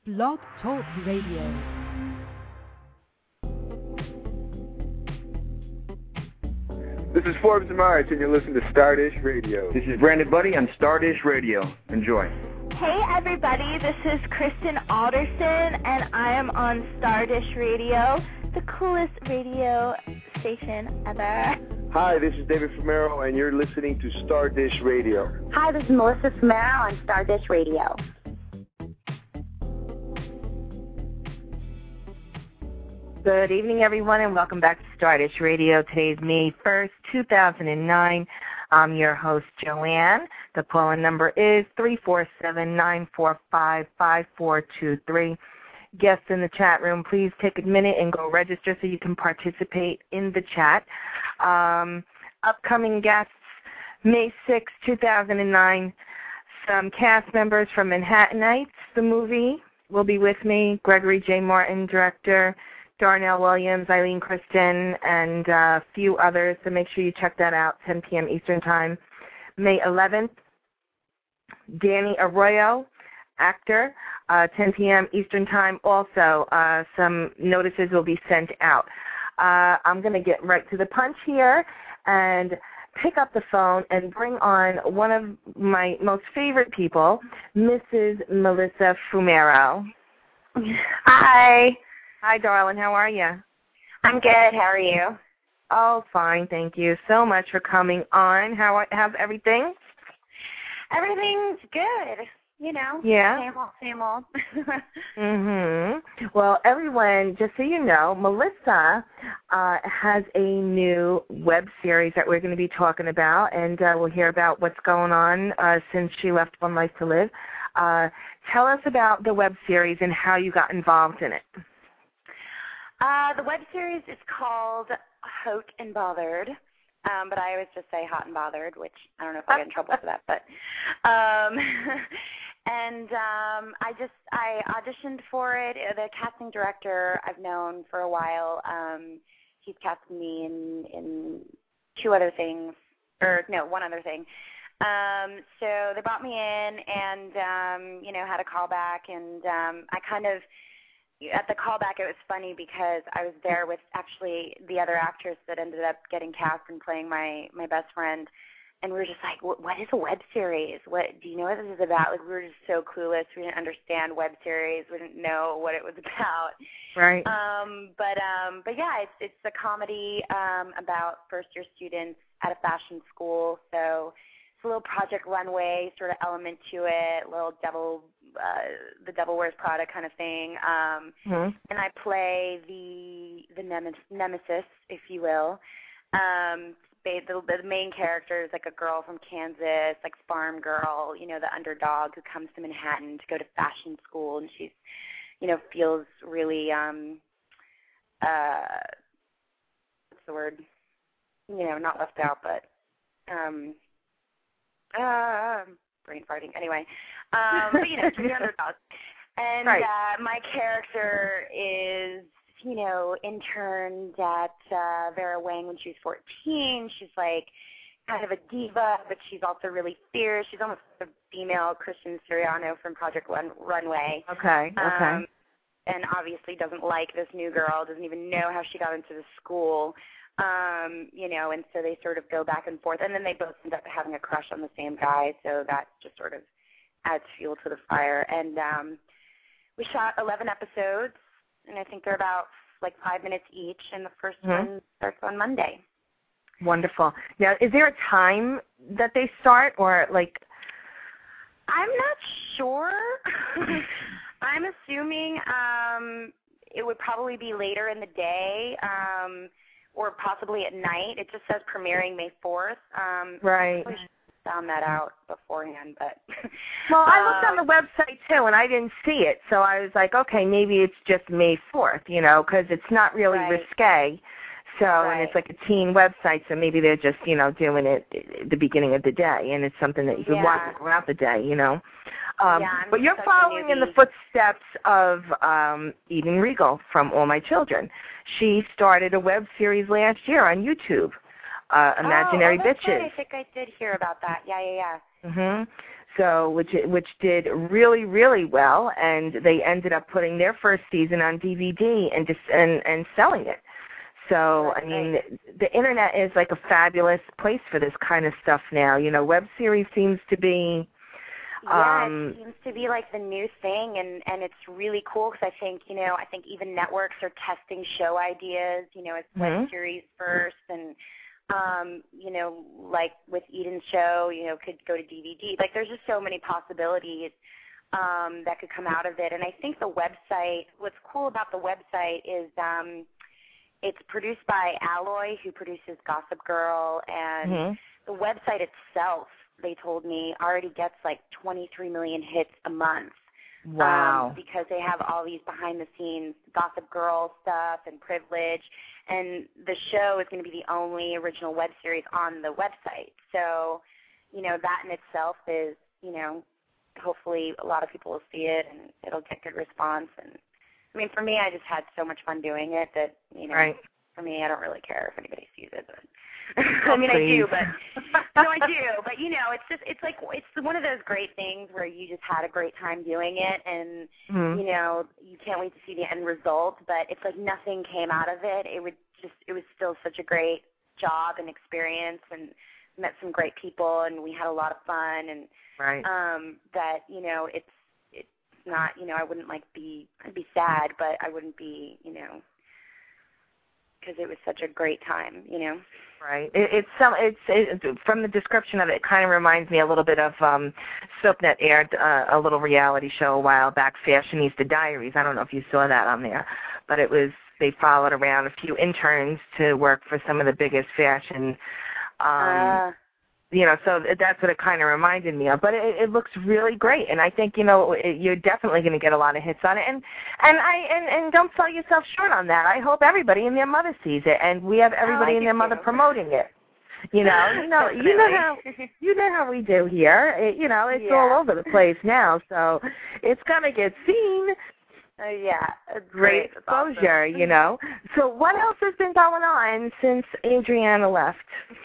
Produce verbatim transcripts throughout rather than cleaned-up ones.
Blog Talk Radio. This is Forbes March, and you're listening to Stardish Radio. This is Brandon Buddy on Stardish Radio. Enjoy. Hey, everybody. This is Kristen Alderson, and I am on Stardish Radio, the coolest radio station ever. Hi, this is David Fumero, and you're listening to Stardish Radio. Hi, this is Melissa Fumero on Stardish Radio. Good evening, everyone, and welcome back to Stardish Radio. Today is May first, two thousand nine. I'm your host, Joanne. The call-in number is three four seven, nine four five, five four two three. Guests in the chat room, please take a minute and go register so you can participate in the chat. Um, upcoming guests, May sixth, two thousand nine, some cast members from Manhattanites, the movie, will be with me. Gregory J. Martin, director, Darnell Williams, Eileen Kristen, and a few others, so make sure you check that out, ten p.m. Eastern Time. May eleventh, Danny Arroyo, actor, uh, ten p.m. Eastern Time. Also, uh, some notices will be sent out. Uh, I'm going to get right to the punch here and pick up the phone and bring on one of my most favorite people, Missus Melissa Fumero. Hi. Hi, darling. How are you? I'm good. How are you? Oh, fine. Thank you so much for coming on. How how's everything? Everything's good. You know. Yeah. Same old, same old. mhm. Well, everyone, just so you know, Melissa uh, has a new web series that we're going to be talking about, and uh, we'll hear about what's going on uh, since she left One Life to Live. Uh, tell us about the web series and how you got involved in it. Uh, the web series is called Hot and Bothered, um, but I always just say Hot and Bothered, which I don't know if I'll get in trouble for that. But um, and um, I just I auditioned for it. The casting director I've known for a while. Um, he's casted me in in two other things, or no, one other thing. Um, so they brought me in, and um, you know, had a callback, and um, I kind of. At the callback, it was funny because I was there with actually the other actress that ended up getting cast and playing my, my best friend, and we were just like, what, what is a web series? What do you know what this is about? Like, we were just so clueless. We didn't understand web series. We didn't know what it was about. Right. Um, but um, but yeah, it's it's a comedy um, about first year students at a fashion school. So it's a little Project Runway sort of element to it, a little devil. Uh, the Devil Wears Prada kind of thing, um, mm-hmm. and I play the the nemes- nemesis, if you will. Um, the, the main character is like a girl from Kansas, like farm girl, you know, the underdog who comes to Manhattan to go to fashion school, and she's, you know, feels really, um, uh, what's the word? You know, not left out, but um, uh, brain farting. Anyway. Um, but, you know, she's the underdog. And right. uh, my character is, you know, interned at uh, Vera Wang when she was fourteen. She's, like, kind of a diva, but she's also really fierce. She's almost a female Christian Siriano from Project Run- Runway. Okay, okay. Um, and obviously doesn't like this new girl, doesn't even know how she got into the school. Um, you know, and so they sort of go back and forth. And then they both end up having a crush on the same guy, so that just sort of adds fuel to the fire. And um, we shot eleven episodes, and I think they're about like five minutes each, and the first mm-hmm. one starts on Monday. Wonderful. Now, is there a time that they start, or like? I'm not sure. I'm assuming um, it would probably be later in the day, um, or possibly at night. It just says premiering May fourth. Um, right. Found that out beforehand, but well, I looked um, on the website too, and I didn't see it, so I was like, okay, maybe it's just May fourth, you know, because it's not really right. risque. So, right. and it's like a teen website, so maybe they're just, you know, doing it at the beginning of the day, and it's something that you can yeah. watch throughout the day, you know. Um, yeah, but you're following in the footsteps of um, Eden Regal from All My Children. She started a web series last year on YouTube. Uh, Imaginary oh, oh, that's Bitches. Right. I think I did hear about that. Yeah, yeah, yeah. Mhm. So, which which did really, really well, and they ended up putting their first season on D V D and just and, and selling it. So, I mean, the internet is like a fabulous place for this kind of stuff now. You know, web series seems to be. Yeah, um, it seems to be like the new thing, and and it's really cool because I think you know I think even networks are testing show ideas. You know, as mm-hmm. web series first and. Um, you know, like with Eden's show, you know, could go to D V D. Like, there's just so many possibilities um, that could come out of it. And I think the website, what's cool about the website is um, it's produced by Alloy, who produces Gossip Girl, and mm-hmm. the website itself, they told me, already gets like twenty-three million hits a month. Wow. Um, because they have all these behind-the-scenes Gossip Girl stuff and Privilege, and the show is going to be the only original web series on the website. So, you know, that in itself is, you know, hopefully a lot of people will see it and it'll get good response. And I mean, for me, I just had so much fun doing it that, you know, right. for me, I don't really care if anybody sees it. But I mean, I do, but no, I do. But you know, it's just it's like it's one of those great things where you just had a great time doing it, and mm-hmm. you know, you can't wait to see the end result. But it's like nothing came out of it. It would just it was still such a great job and experience, and met some great people, and we had a lot of fun, and right. um, that you know, it's it's not you know, I wouldn't like be I'd be sad, but I wouldn't be you know. Because it was such a great time, you know. Right. It, it's some. It's it, from the description of it. It kind of reminds me a little bit of um, SoapNet aired uh, a little reality show a while back, Fashionista Diaries. I don't know if you saw that on there, but it was they followed around a few interns to work for some of the biggest fashion. Um, uh, you know, so that's what it kind of reminded me of. But it, it looks really great, and I think you know it, you're definitely going to get a lot of hits on it. And and I and, and don't sell yourself short on that. I hope everybody and their mother sees it, and we have everybody oh, and their too. mother promoting it. You know, you know, you know how you know how we do here. It, you know, it's yeah. all over the place now, so it's gonna get seen. Uh, yeah, great exposure. Awesome. You know. So what else has been going on since Adriana left?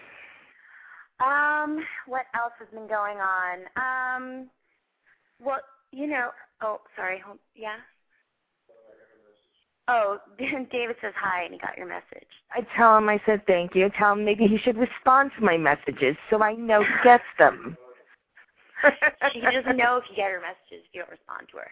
Um, what else has been going on? Um, well, you know, oh, sorry, hold, yeah? Oh, David says hi, and he got your message. I tell him, I said thank you. Tell him maybe he should respond to my messages so I know he gets them. She doesn't know if you get her messages if you don't respond to her.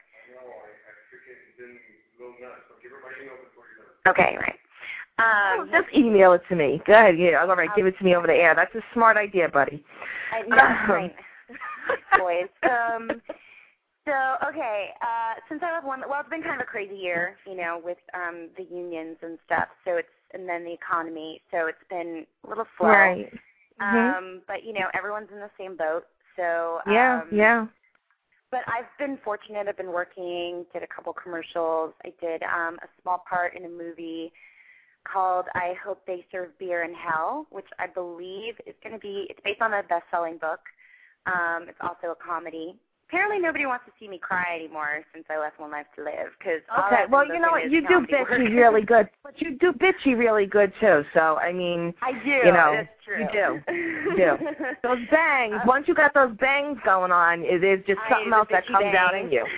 Okay, right. Um, oh, just email it to me. Go ahead. Yeah, all right, give it to me over the air. That's a smart idea, buddy. I know, right. Boys. Um, so, okay, uh, since I was one, well, it's been kind of a crazy year, you know, with um, the unions and stuff. So it's and then the economy. So it's been a little slow. Right. Um, Mm-hmm. but you know, everyone's in the same boat. So yeah, um, yeah. But I've been fortunate. I've been working. Did a couple commercials. I did um, a small part in a movie called I Hope They Serve Beer in Hell, which I believe is going to be, it's based on a best-selling book. Um, it's also a comedy. Apparently nobody wants to see me cry anymore since I left One Life to Live. Cause okay, well, you know what, you do bitchy really good, but you do bitchy really good, too. So, I mean, I do. You know, That's true. You do. You do. Those bangs, uh, once you got those bangs going on, it is just something else that comes bangs. out in you.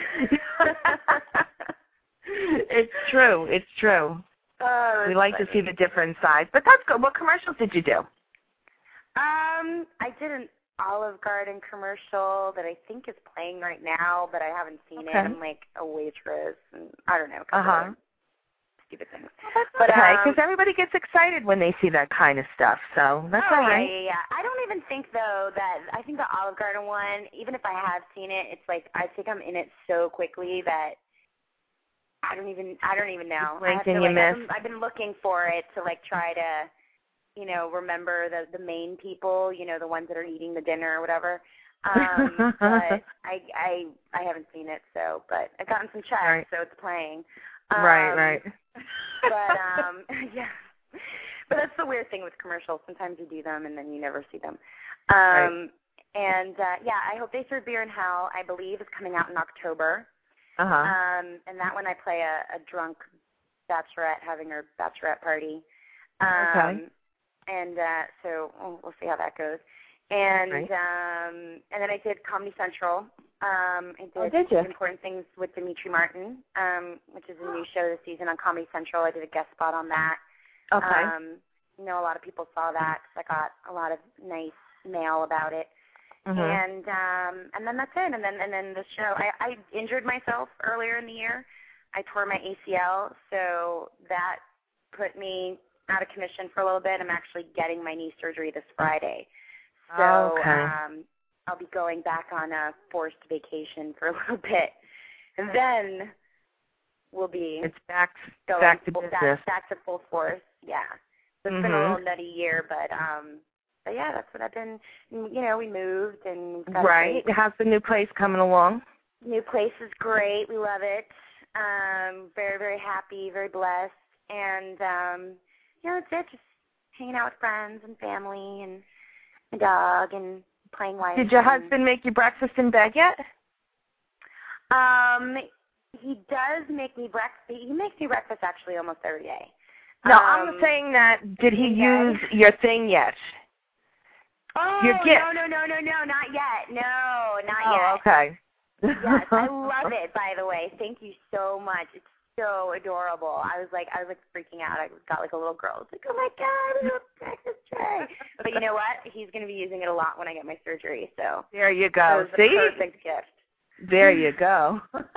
It's true. It's true. Oh, we like funny. to see the different sides. But that's good. What commercials did you do? Um, I did an Olive Garden commercial that I think is playing right now, but I haven't seen okay. it. I'm like a waitress, and I don't know. Uh-huh. Stupid things. Well, that's but, okay, because um, everybody gets excited when they see that kind of stuff, so that's oh, all right. yeah, yeah, yeah. I don't even think, though, that I think the Olive Garden one, even if I have seen it, it's like I think I'm in it so quickly that I don't even I don't even know. Blink I have and to, you like, miss. I've been, I've been looking for it to like try to, you know, remember the the main people, you know, the ones that are eating the dinner or whatever. Um, but I I I haven't seen it, so but I've gotten some checks, right. so it's playing. Um, right, right. But um, yeah. But that's the weird thing with commercials. Sometimes you do them and then you never see them. Um, right. And uh, yeah, I Hope They Serve Beer in Hell, I believe, is coming out in October. Uh-huh. Um, and that one I play a, a drunk bachelorette having her bachelorette party. Um, okay. And uh, so we'll, we'll see how that goes. And right. um, and then I did Comedy Central. Um, I did, oh, did you? Important Things with Dimitri Martin, um, which is a new show this season on Comedy Central. I did a guest spot on that. Okay. Um, you know, a lot of people saw that because I got a lot of nice mail about it. Mm-hmm. And um, and then that's it. And then and then the show. I, I injured myself earlier in the year. I tore my A C L, so that put me out of commission for a little bit. I'm actually getting my knee surgery this Friday. So okay. um, I'll be going back on a forced vacation for a little bit, and then we'll be it's back going back to full, business. back, back to full force. Yeah, so it's mm-hmm. been a little nutty year, but um, but yeah, that's what I've been. You know, we moved and got right. How's the new place coming along? New place is great. We love it. Um, very very happy, very blessed, and um, you know, it's it. Just hanging out with friends and family and my dog and playing wife. Did your and, husband make you breakfast in bed yet? Um, he does make me breakfast. He makes me breakfast actually almost every day. No, um, I'm saying that. Did he yeah. use your thing yet? Oh your gift. no no no no no not yet. No, not oh, yet. okay. Yes, I love it. By the way, thank you so much. It's so adorable. I was like, I was like freaking out. I got like a little girl. It's like, oh my god, a breakfast tray. But you know what? He's going to be using it a lot when I get my surgery. So there you go. So See, the perfect gift. There you go.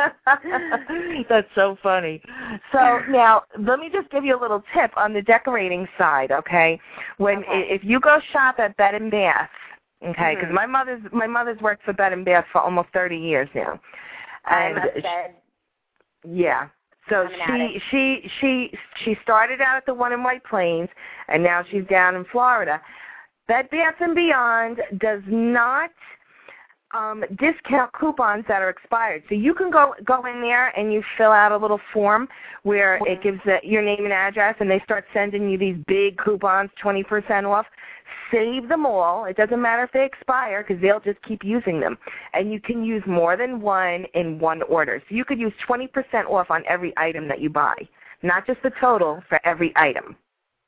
That's so funny. So now, let me just give you a little tip on the decorating side. Okay, when okay. if you go shop at Bed and Bath, okay, because mm-hmm. my mother's my mother's worked for Bed and Bath for almost thirty years now, and I'm upset. yeah. So she she she she started out at the one in White Plains, and now she's down in Florida. Bed Bath and Beyond does not um, discount coupons that are expired. So you can go go in there and you fill out a little form where it gives the, your name and address, and they start sending you these big coupons, twenty percent off. Save them all. It doesn't matter if they expire because they'll just keep using them. And you can use more than one in one order. So you could use twenty percent off on every item that you buy, not just the total for every item.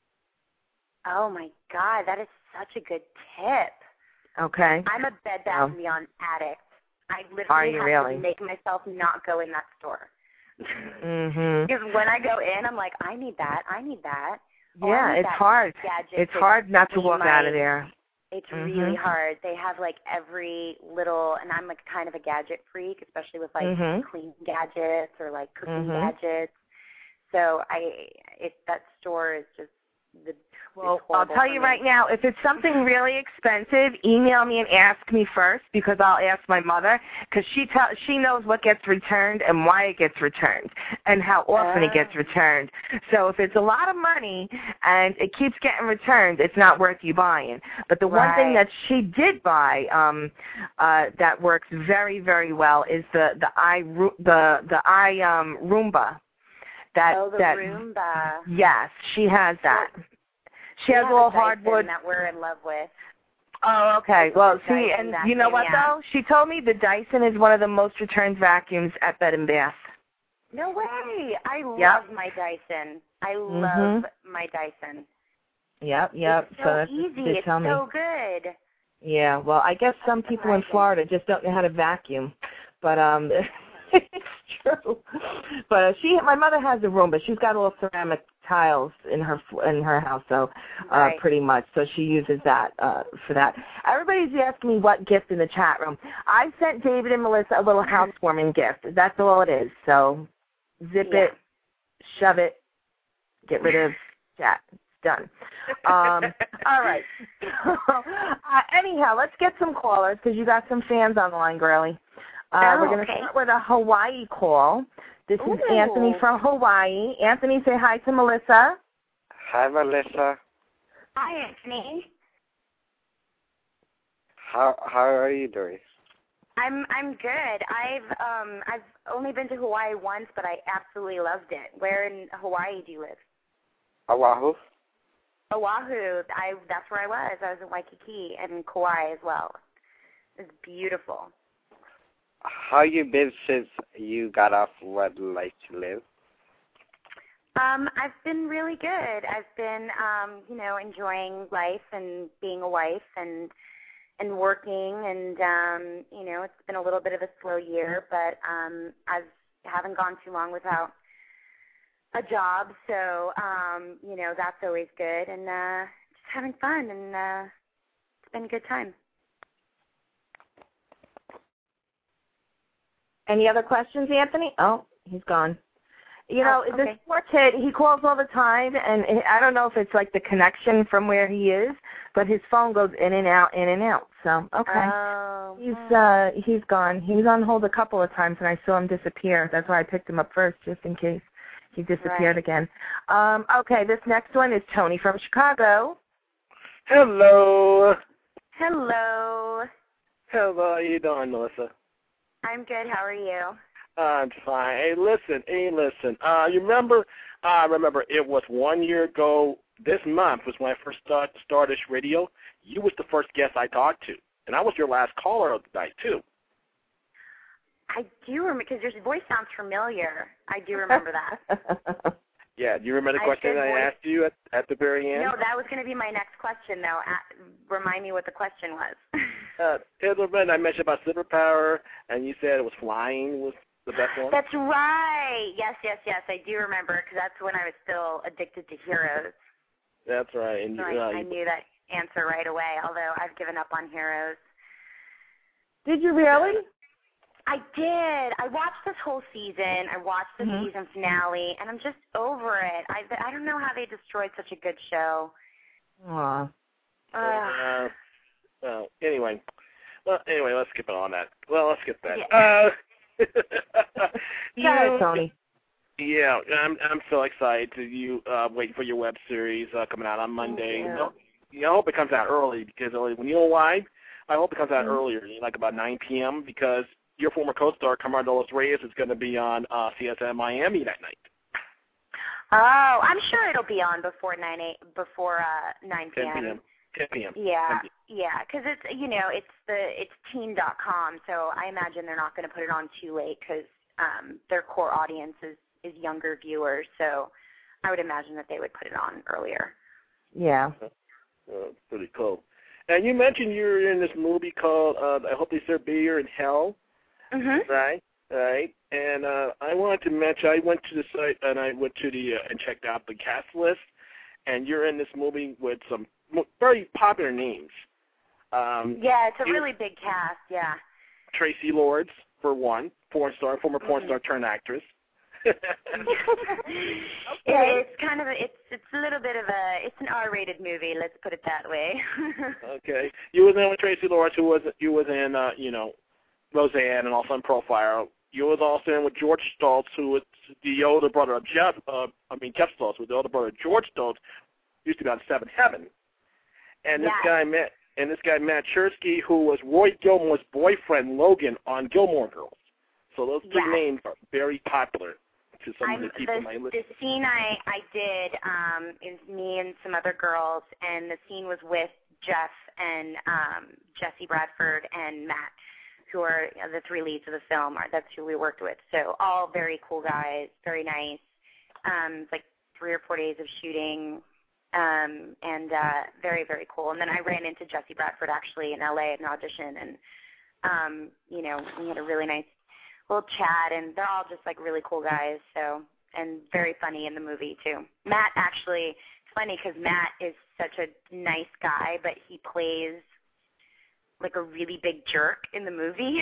Oh, my God. That is such a good tip. Okay. I'm a Bed Bath and oh. Beyond addict. I literally Are you have really? to make myself not go in that store. Mm-hmm. Because when I go in, I'm like, I need that. I need that. Oh, yeah, need it's that hard. It's to hard not to walk my, out of there. It's mm-hmm. really hard. They have like every little, and I'm like kind of a gadget freak, especially with like mm-hmm. cleaning gadgets or like cooking mm-hmm. gadgets. So I, it that store is just the. Well, I'll tell you right now, if it's something really expensive, email me and ask me first because I'll ask my mother because she tell, she knows what gets returned and why it gets returned and how often oh. it gets returned. So if it's a lot of money and it keeps getting returned, it's not worth you buying. But the right. one thing that she did buy um, uh, that works very, very well is the the i the the i um, Roomba. That, oh, the that, Roomba. Yes, she has that. She has a little hardwood that we're in love with. Oh, okay. Well, see, Dyson and vacuum, you know what, yeah. though? She told me the Dyson is one of the most returned vacuums at Bed and Bath. No way. I yep. love my Dyson. I mm-hmm. love my Dyson. Yep, yep. It's so, so that's easy. They it's tell me. so good. Yeah, well, I guess some that's people in Florida just don't know how to vacuum. But um, it's true. But uh, she, my mother has a Roomba. She's got little ceramic tiles in her in her house, so uh, right. pretty much. So she uses that uh, for that. Everybody's asking me what gift in the chat room. I sent David and Melissa a little housewarming gift. That's all it is. So zip yeah. it, shove it, get rid of chat. It's done. Um, all right. uh, anyhow, let's get some callers because you got some fans on the line, girlie. Uh, oh, we're going to okay. start with a Hawaii call. This Ooh. is Anthony from Hawaii. Anthony, say hi to Melissa. Hi, Melissa. Hi, Anthony. How how are you doing? I'm I'm good. I've um I've only been to Hawaii once, but I absolutely loved it. Where in Hawaii do you live? Oahu. Oahu. I that's where I was. I was in Waikiki and Kauai as well. It's beautiful. How you been since you got off What Life to Live? Um, I've been really good. I've been, um, you know, enjoying life and being a wife and, and working, and um, you know, it's been a little bit of a slow year, but um, I haven't gone too long without a job, so um, you know, that's always good, and uh, just having fun, and uh, it's been a good time. Any other questions, Anthony? Oh, he's gone. You know, oh, okay. This poor kid, he calls all the time, and I don't know if it's like the connection from where he is, but his phone goes in and out, in and out. So, okay. Oh. He's uh, he's gone. He was on hold a couple of times, and I saw him disappear. That's why I picked him up first, just in case he disappeared right. again. Um, okay, this next one is Tony from Chicago. Hello. Hello. Hello. How you doing, Melissa? I'm good. How are you? I'm fine. Hey, listen. Hey, listen. Uh, you remember? I uh, remember it was one year ago. This month was when I first started Stardust Radio. You was the first guest I talked to, and I was your last caller of the night too. I do remember because your voice sounds familiar. I do remember that. Yeah. Do you remember the question I, I asked you at, at the very end? No, that was going to be my next question, though. At, remind me what the question was. uh, I mentioned about superpower, and you said it was flying was the best one. That's right. Yes, yes, yes. I do remember because that's when I was still addicted to Heroes. That's right. And so you, uh, I, I knew that answer right away, although I've given up on Heroes. Did you really? I did. I watched this whole season. I watched the mm-hmm. season finale, and I'm just over it. I, I don't know how they destroyed such a good show. Aww. Uh, uh, well, anyway. Well, anyway, let's skip it on that. Well, let's skip that. Yeah. Uh, Go ahead, Tony. Yeah, I'm I'm so excited to you uh, waiting for your web series uh, coming out on Monday. Yeah. You know, you know, I hope it comes out early because early, when you know why? I hope it comes out mm-hmm. earlier, like about nine p.m. because your former co-star Carmelo Reyes is going to be on uh, C S M Miami that night. Oh, I'm sure it'll be on before nine eight before uh, nine p.m. ten p.m. ten p.m. Yeah, yeah, because it's you know it's the it's teen dot com, so I imagine they're not going to put it on too late because um, their core audience is, is younger viewers. So I would imagine that they would put it on earlier. Yeah. Uh, pretty cool. And you mentioned you're in this movie called uh, I Hope They Serve Beer in Hell. Mm-hmm. Right, right. And uh, I wanted to mention, I went to the site and I went to the uh, and checked out the cast list, and you're in this movie with some very popular names. Um, yeah, it's a you, really big cast. Yeah. Tracy Lords, for one, porn star, former porn mm-hmm. star turned actress. okay. It's kind of a, it's it's a little bit of a it's an R-rated movie. Let's put it that way. Okay, you was in with Tracy Lords, who was you was in uh, you know. Roseanne, and also in Profile. You was also in with George Stoltz, who was the older brother of Jeff, uh, I mean Jeff Stoltz, who was the older brother of George Stoltz, used to be on Seventh Heaven. And this yeah. guy Matt, and this guy Matt Chersky, who was Roy Gilmore's boyfriend Logan on Gilmore Girls. So those three yeah. names are very popular to some I'm, of the people the, my list. The scene I I did um, is me and some other girls, and the scene was with Jeff and um, Jesse Bradford and Matt, who are you know, the three leads of the film. Are, that's who we worked with. So all very cool guys, very nice. Um, it's like three or four days of shooting, um, and uh, very, very cool. And then I ran into Jesse Bradford actually in L A at an audition, and, um, you know, we had a really nice little chat, and they're all just like really cool guys, so, and very funny in the movie too. Matt actually, it's funny because Matt is such a nice guy, but he plays like a really big jerk in the movie.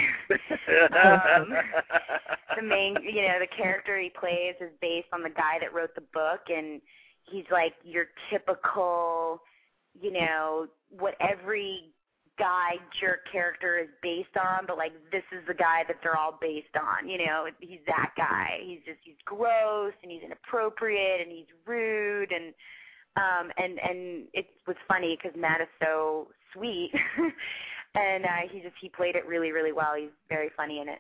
um, the main, you know, the character he plays is based on the guy that wrote the book, and he's like your typical, you know, what every guy jerk character is based on, but like this is the guy that they're all based on, you know, he's that guy. He's just, he's gross, and he's inappropriate, and he's rude, and um, and, and it was funny because Matt is so sweet. And uh, he just he played it really, really well. He's very funny in it.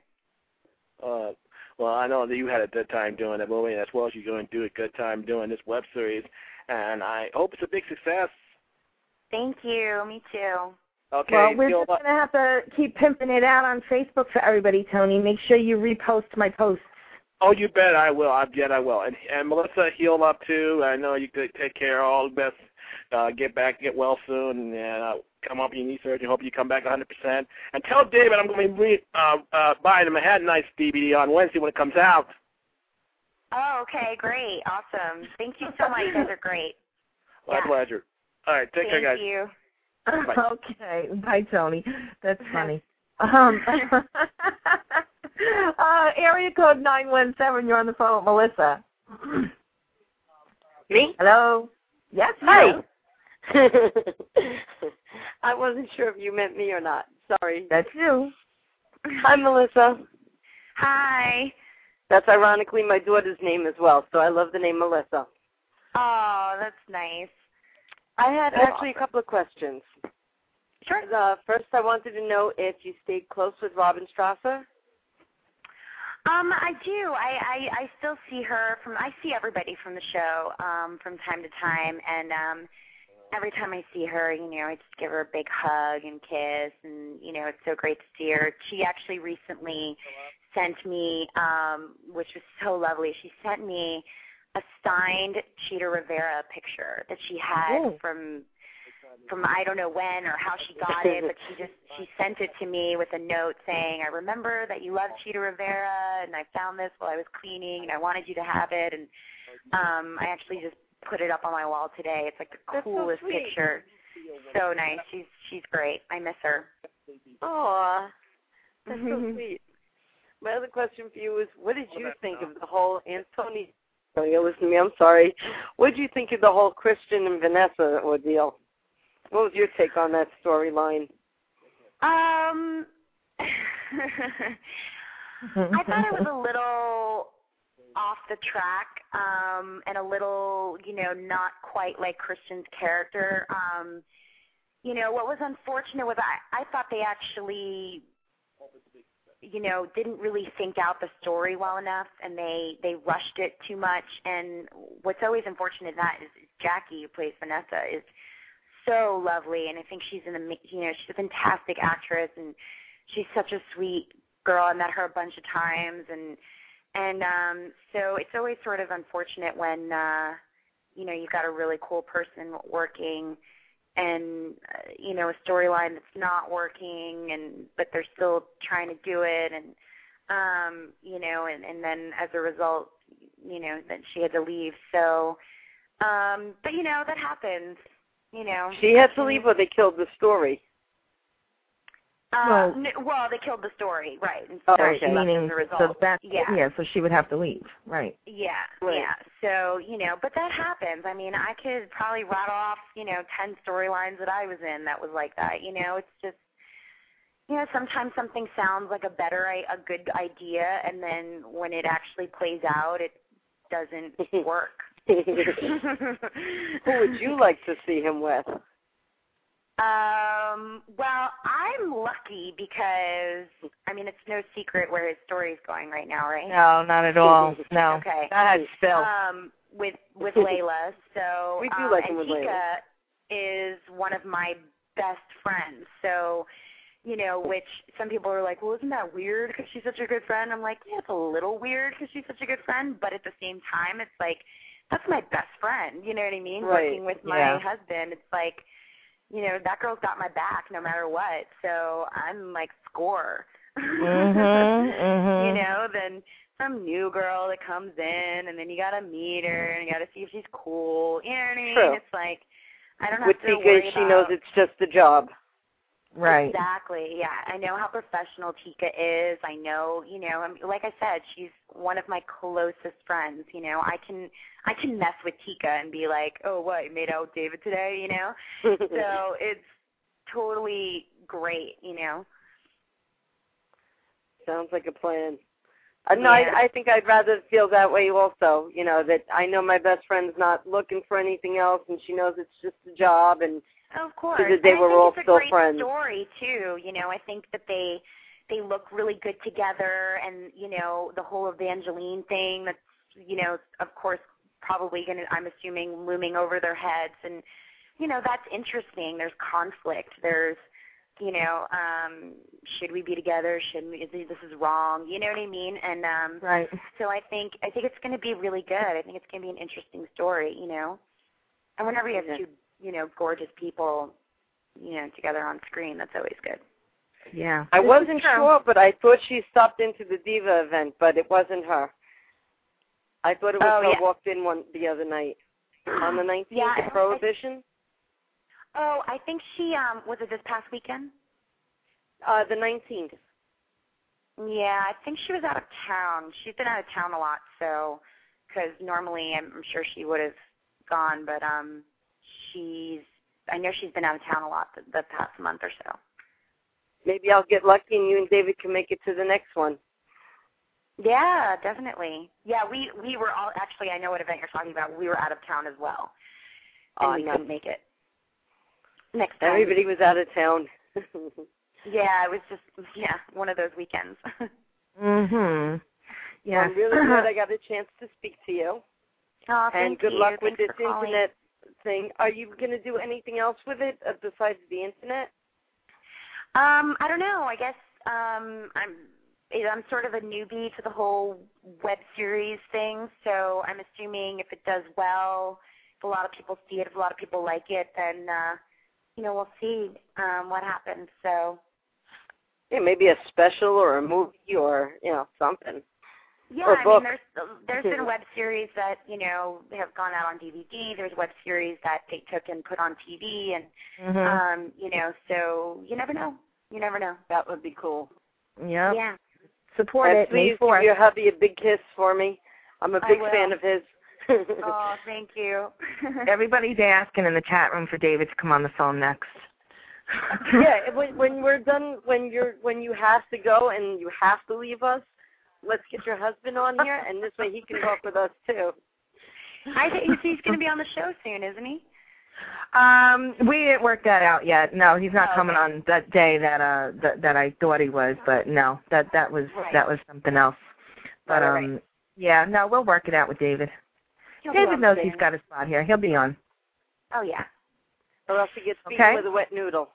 Uh, well, I know that you had a good time doing that movie, as well as you're going to do a good time doing this web series, and I hope it's a big success. Thank you. Me too. Okay. Well, we're Gil, just going to have to keep pimping it out on Facebook for everybody, Tony. Make sure you repost my posts. Oh, you bet I will. I bet I will. And, and Melissa, heal up too. I know you could take care. All the best. Uh, get back, get well soon, and uh, come up, your knee surgery. Hope you come back one hundred percent. And tell David I'm going to be re- uh, uh, buying the Manhattan Nights D V D on Wednesday when it comes out. Oh, okay, great, awesome. Thank you so much. You guys are great. My yeah. pleasure. All right, take Thank care, guys. Thank you. Bye. Okay, bye, Tony. That's funny. um, uh, area code nine one seven. You're on the phone with Melissa. Me? Hello. Yes. Hi. I wasn't sure if you meant me or not. Sorry. That's you. Hi, Melissa. Hi. That's ironically my daughter's name as well, so I love the name Melissa. Oh, that's nice. I had That's actually awesome. a couple of questions. Sure. Uh, first, I wanted to know if you stayed close with Robin Strasser. Um, I do. I, I, I still see her from. I see everybody from the show um, from time to time, and um, every time I see her, you know, I just give her a big hug and kiss, and you know, it's so great to see her. She actually recently sent me, um, which was so lovely. She sent me a signed Cheetah Rivera picture that she had Ooh. from. from I don't know when or how she got it, but she just she sent it to me with a note saying, I remember that you loved Cheetah Rivera, and I found this while I was cleaning, and I wanted you to have it, and um, I actually just put it up on my wall today. It's like the That's coolest so sweet. picture. So nice. She's she's great. I miss her. Aw, that's so sweet. My other question for you is, what did you think of the whole Anthony? Oh, you listen to me. I'm sorry. What did you think of the whole Christian and Vanessa ordeal? What was your take on that storyline? Um, I thought it was a little off the track, um, and a little, you know, not quite like Christian's character. Um, you know, what was unfortunate was I, I thought they actually, you know, didn't really think out the story well enough, and they, they rushed it too much. And what's always unfortunate in that is Jackie, who plays Vanessa, is so lovely, and I think she's an ama- you know she's a fantastic actress, and she's such a sweet girl. I met her a bunch of times, and and um, so it's always sort of unfortunate when uh, you know you've got a really cool person working, and uh, you know a storyline that's not working, and but they're still trying to do it, and um, you know, and, and then as a result, you know, then she had to leave. So, um, but you know that happens. You know, she had to leave, or they killed the story. Uh, well, n- well, they killed the story, right? And oh, so okay. she left Meaning, as a result. so that, yeah, yeah, so she would have to leave, right? yeah, Right. yeah. So you know, but that happens. I mean, I could probably rattle off, you know, ten storylines that I was in that was like that. You know, it's just, you know, sometimes something sounds like a better, a good idea, and then when it actually plays out, it doesn't work. Who would you like to see him with? Um, well, I'm lucky because, I mean, it's no secret where his story is going right now, right? No, not at all. No. Okay. Go ahead, Phil. Um, with with Layla. So We do um, like him and with Tika Layla. is one of my best friends. So, you know, which some people are like, well, isn't that weird because she's such a good friend? I'm like, yeah, it's a little weird because she's such a good friend, but at the same time, it's like, that's my best friend, you know what I mean? Right. Working with my Yeah. husband, it's like, you know, that girl's got my back no matter what. So I'm like, score. Mm-hmm, mm-hmm. You know, then some new girl that comes in, and then you got to meet her, and you got to see if she's cool. You know what I mean? True. It's like, I don't have With to Tika, worry she about... knows it's just a job. Right. Exactly, yeah. I know how professional Tika is. I know, you know, I'm, like I said, she's one of my closest friends, you know. I can I can mess with Tika and be like, oh, what, you made out with David today, you know? So it's totally great, you know. Sounds like a plan. Uh, no, Yeah. I, I think I'd rather feel that way also, you know, that I know my best friend's not looking for anything else, and she knows it's just a job, and Of course. because they and were I think all it's a still great friends. story too. You know, I think that they they look really good together, and you know, the whole Evangeline thing. That's, you know, of course, probably going to, I'm assuming, looming over their heads, and you know, that's interesting. There's conflict. There's, you know, um, should we be together? Shouldn't we? Is this, this is wrong. You know what I mean? And um, Right. so I think I think it's going to be really good. I think it's going to be an interesting story. You know, and whenever you have Yeah. two, you know, gorgeous people you know, together on screen. That's always good. Yeah. I wasn't sure, but I thought she stopped into the Diva event, but it wasn't her. I thought it was Oh, her yeah. walked in one the other night on the nineteenth, Yeah, the Prohibition. Oh, I think she, um, was it this past weekend? Uh, the nineteenth. Yeah, I think she was out of town. She's been out of town a lot, so, because normally I'm, I'm sure she would have gone, but um, she's, I know she's been out of town a lot the, the past month or so. Maybe I'll get lucky and you and David can make it to the next one. Yeah, definitely. Yeah, we we were all, actually, I know what event you're talking about. We were out of town as well, and Oh, we no. couldn't make it. Next time. Everybody was out of town. Yeah, it was just, yeah, one of those weekends. Mhm. Yeah. I'm really glad I got a chance to speak to you. Oh, and thank good you. luck with Thanks this for calling. internet thing. Are you going to do anything else with it uh, besides the internet? Um, I don't know. I guess um, I'm I'm sort of a newbie to the whole web series thing, so I'm assuming if it does well, if a lot of people see it, if a lot of people like it, then uh, you know, we'll see um, what happens. So Yeah, maybe a special or a movie or, you know, something. yeah, or I book. mean, there's there's been web series that you know have gone out on D V D. There's web series that they took and put on T V, and Mhm. um, you know, so you never know. You never know. That would be cool. Yep. Yeah. Support And it. May please fourth. give your hubby a big kiss for me. I'm a I big will. fan of his. Oh, thank you. Everybody's asking in the chat room for David to come on the phone next. Yeah, when, when we're done, when you're when you have to go and you have to leave us, let's get your husband on here, and this way he can talk with us too. I think he's, he's going to be on the show soon, isn't he? Um, we didn't work that out yet. No, he's not Oh, coming okay. on that day that uh that, that I thought he was, but no, that that was Right. that was something else. But Right, right, um right. yeah, no, we'll work it out with David. He'll be David on knows soon. he's got a spot here. He'll be on. Oh, yeah. Or else he gets beaten Okay. with a wet noodle.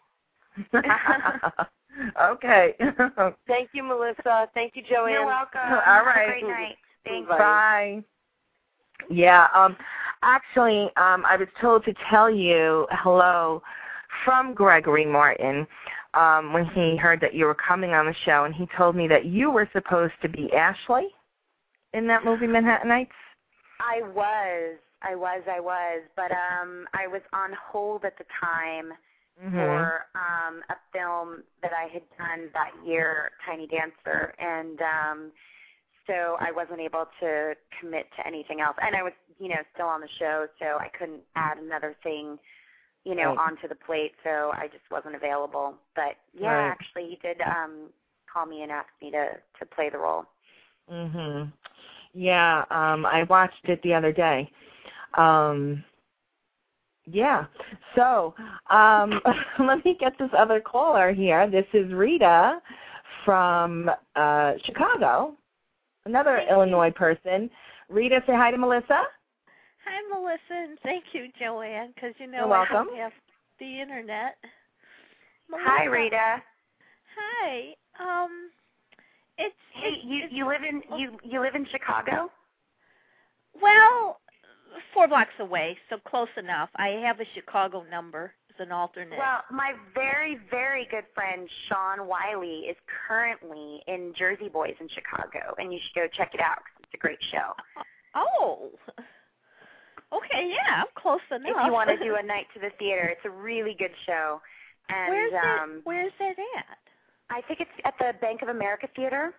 Okay. Thank you, Melissa. Thank you, Joanne. You're welcome. All Have right. a great night. Thanks. Bye. Bye. Yeah, um actually um I was told to tell you hello from Gregory Martin um when he heard that you were coming on the show, and he told me that you were supposed to be Ashley in that movie Manhattanites. I was. I was. I was. But um, I was on hold at the time Mhm. for um, a film that I had done that year, Tiny Dancer, and um, so I wasn't able to commit to anything else. And I was, you know, still on the show, so I couldn't add another thing, you know, Right. onto the plate, so I just wasn't available. But, yeah, Right. actually, he did um, call me and ask me to, to play the role. Mhm. Yeah, um I watched it the other day. Um Yeah. So, um, let me get this other caller here. This is Rita from uh, Chicago, another Thank Illinois you. person. Rita, say hi to Melissa. Hi, Melissa, and thank you, Joanne, because you know You're I don't welcome. have the internet. Hi, Melissa. Rita. Hi. Um, it's Hey, it's, you, it's you live in you you live in Chicago? well, four blocks away, so close enough. I have a Chicago number as an alternate. Well, my very, very good friend Sean Wiley is currently in Jersey Boys in Chicago, and you should go check it out 'cause it's a great show. Oh. Okay, yeah, I'm close enough. If you want to do a night to the theater, it's a really good show. And Where's um, it? Where's it at? I think it's at the Bank of America Theater.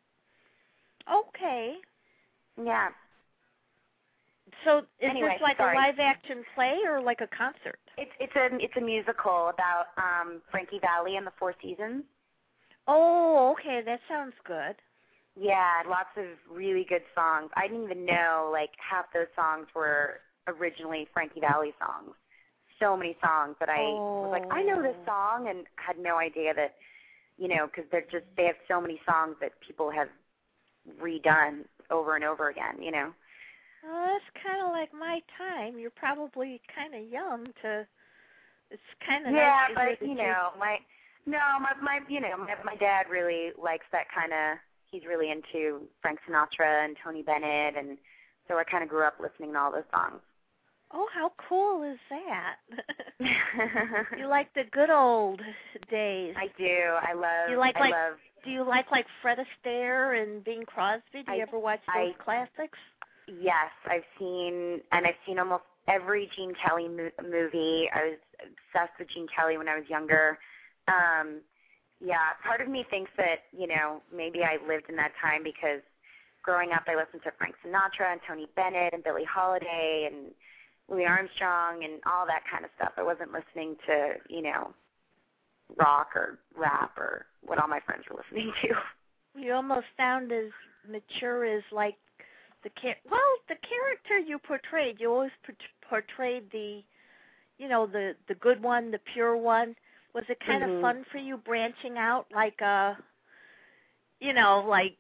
Okay. Yeah. So is Anyway, this like sorry. a live action play or like a concert? It's it's a it's a musical about um, Frankie Valli and the Four Seasons. Oh, okay, that sounds good. Yeah, lots of really good songs. I didn't even know, like, half those songs were originally Frankie Valli songs. So many songs that I was like, I know this song, and had no idea that, you know, because they're just, they have so many songs that people have redone over and over again, you know. Well, that's kind of like my time. You're probably kind of young to, it's kind of Yeah, nice to hear but, that you you're- know, my, no, my, my you know, my, my dad really likes that kind of, he's really into Frank Sinatra and Tony Bennett, and so I kind of grew up listening to all those songs. Oh, how cool is that? You like the good old days. I do. I love. You like I like. love, Do you like like Fred Astaire and Bing Crosby? Do you I, ever watch those I, classics? Yes, I've seen, and I've seen almost every Gene Kelly mo- movie. I was obsessed with Gene Kelly when I was younger. Um, yeah, part of me thinks that, you know, maybe I lived in that time because growing up I listened to Frank Sinatra and Tony Bennett and Billie Holiday and Louis Armstrong and all that kind of stuff. I wasn't listening to, you know, rock or rap or what all my friends were listening to. You almost sound as mature as like the char- well, the character you portrayed. You always portrayed the, you know, the the good one, the pure one. Was it kind mm-hmm. of fun for you branching out, like uh, you know, like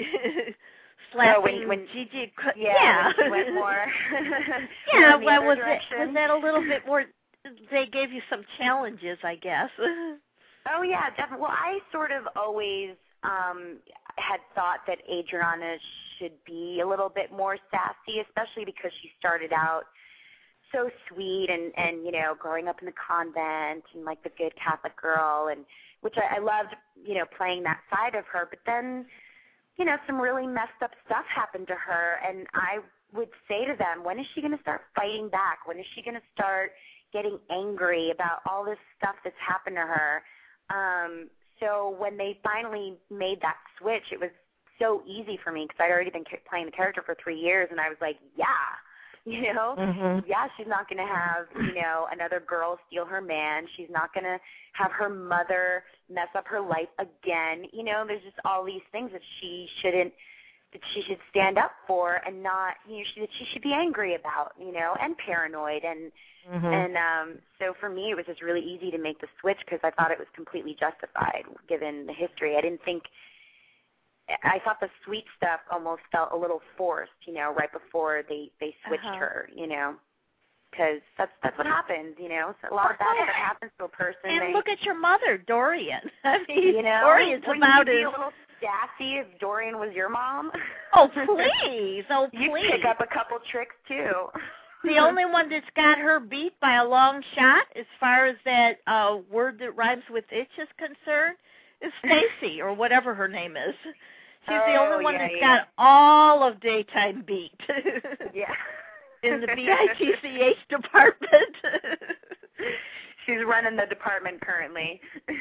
slapping oh, when, when, Gigi? Yeah, yeah. when she went more. yeah, more well, was direction. it was that a little bit more? They gave you some challenges, I guess. Oh yeah, definitely. Well, I sort of always um, had thought that Adriana should be a little bit more sassy, especially because she started out so sweet and, and you know, growing up in the convent and like the good Catholic girl, and which I, I loved, you know, playing that side of her. But then, you know, some really messed up stuff happened to her, and I would say to them, when is she going to start fighting back? When is she going to start getting angry about all this stuff that's happened to her? Um, so when they finally made that switch, it was so easy for me because I'd already been playing the character for three years, and I was like, yeah, you know, mm-hmm. yeah, she's not going to have, you know, another girl steal her man. She's not going to have her mother mess up her life again. You know, there's just all these things that she shouldn't, that she should stand up for and not, you know, she, that she should be angry about, you know, and paranoid. And Mm-hmm. And um, so for me, it was just really easy to make the switch because I thought it was completely justified given the history. I didn't think – I thought the sweet stuff almost felt a little forced, you know, right before they, they switched uh-huh. her, you know, because that's, that's what happens, you know. So a lot of bad stuff happens to a person. And they, look at your mother, Dorian. I mean, you know, Dorian's about you be as – a little sassy if Dorian was your mom? Oh, please. Oh, please. You pick up a couple tricks, too. The only one that's got her beat by a long shot as far as that uh, word that rhymes with itch is concerned is Stacy, or whatever her name is. She's oh, the only one yeah, that's yeah. got all of daytime beat. Yeah. In the B I T C H department. She's running the department currently.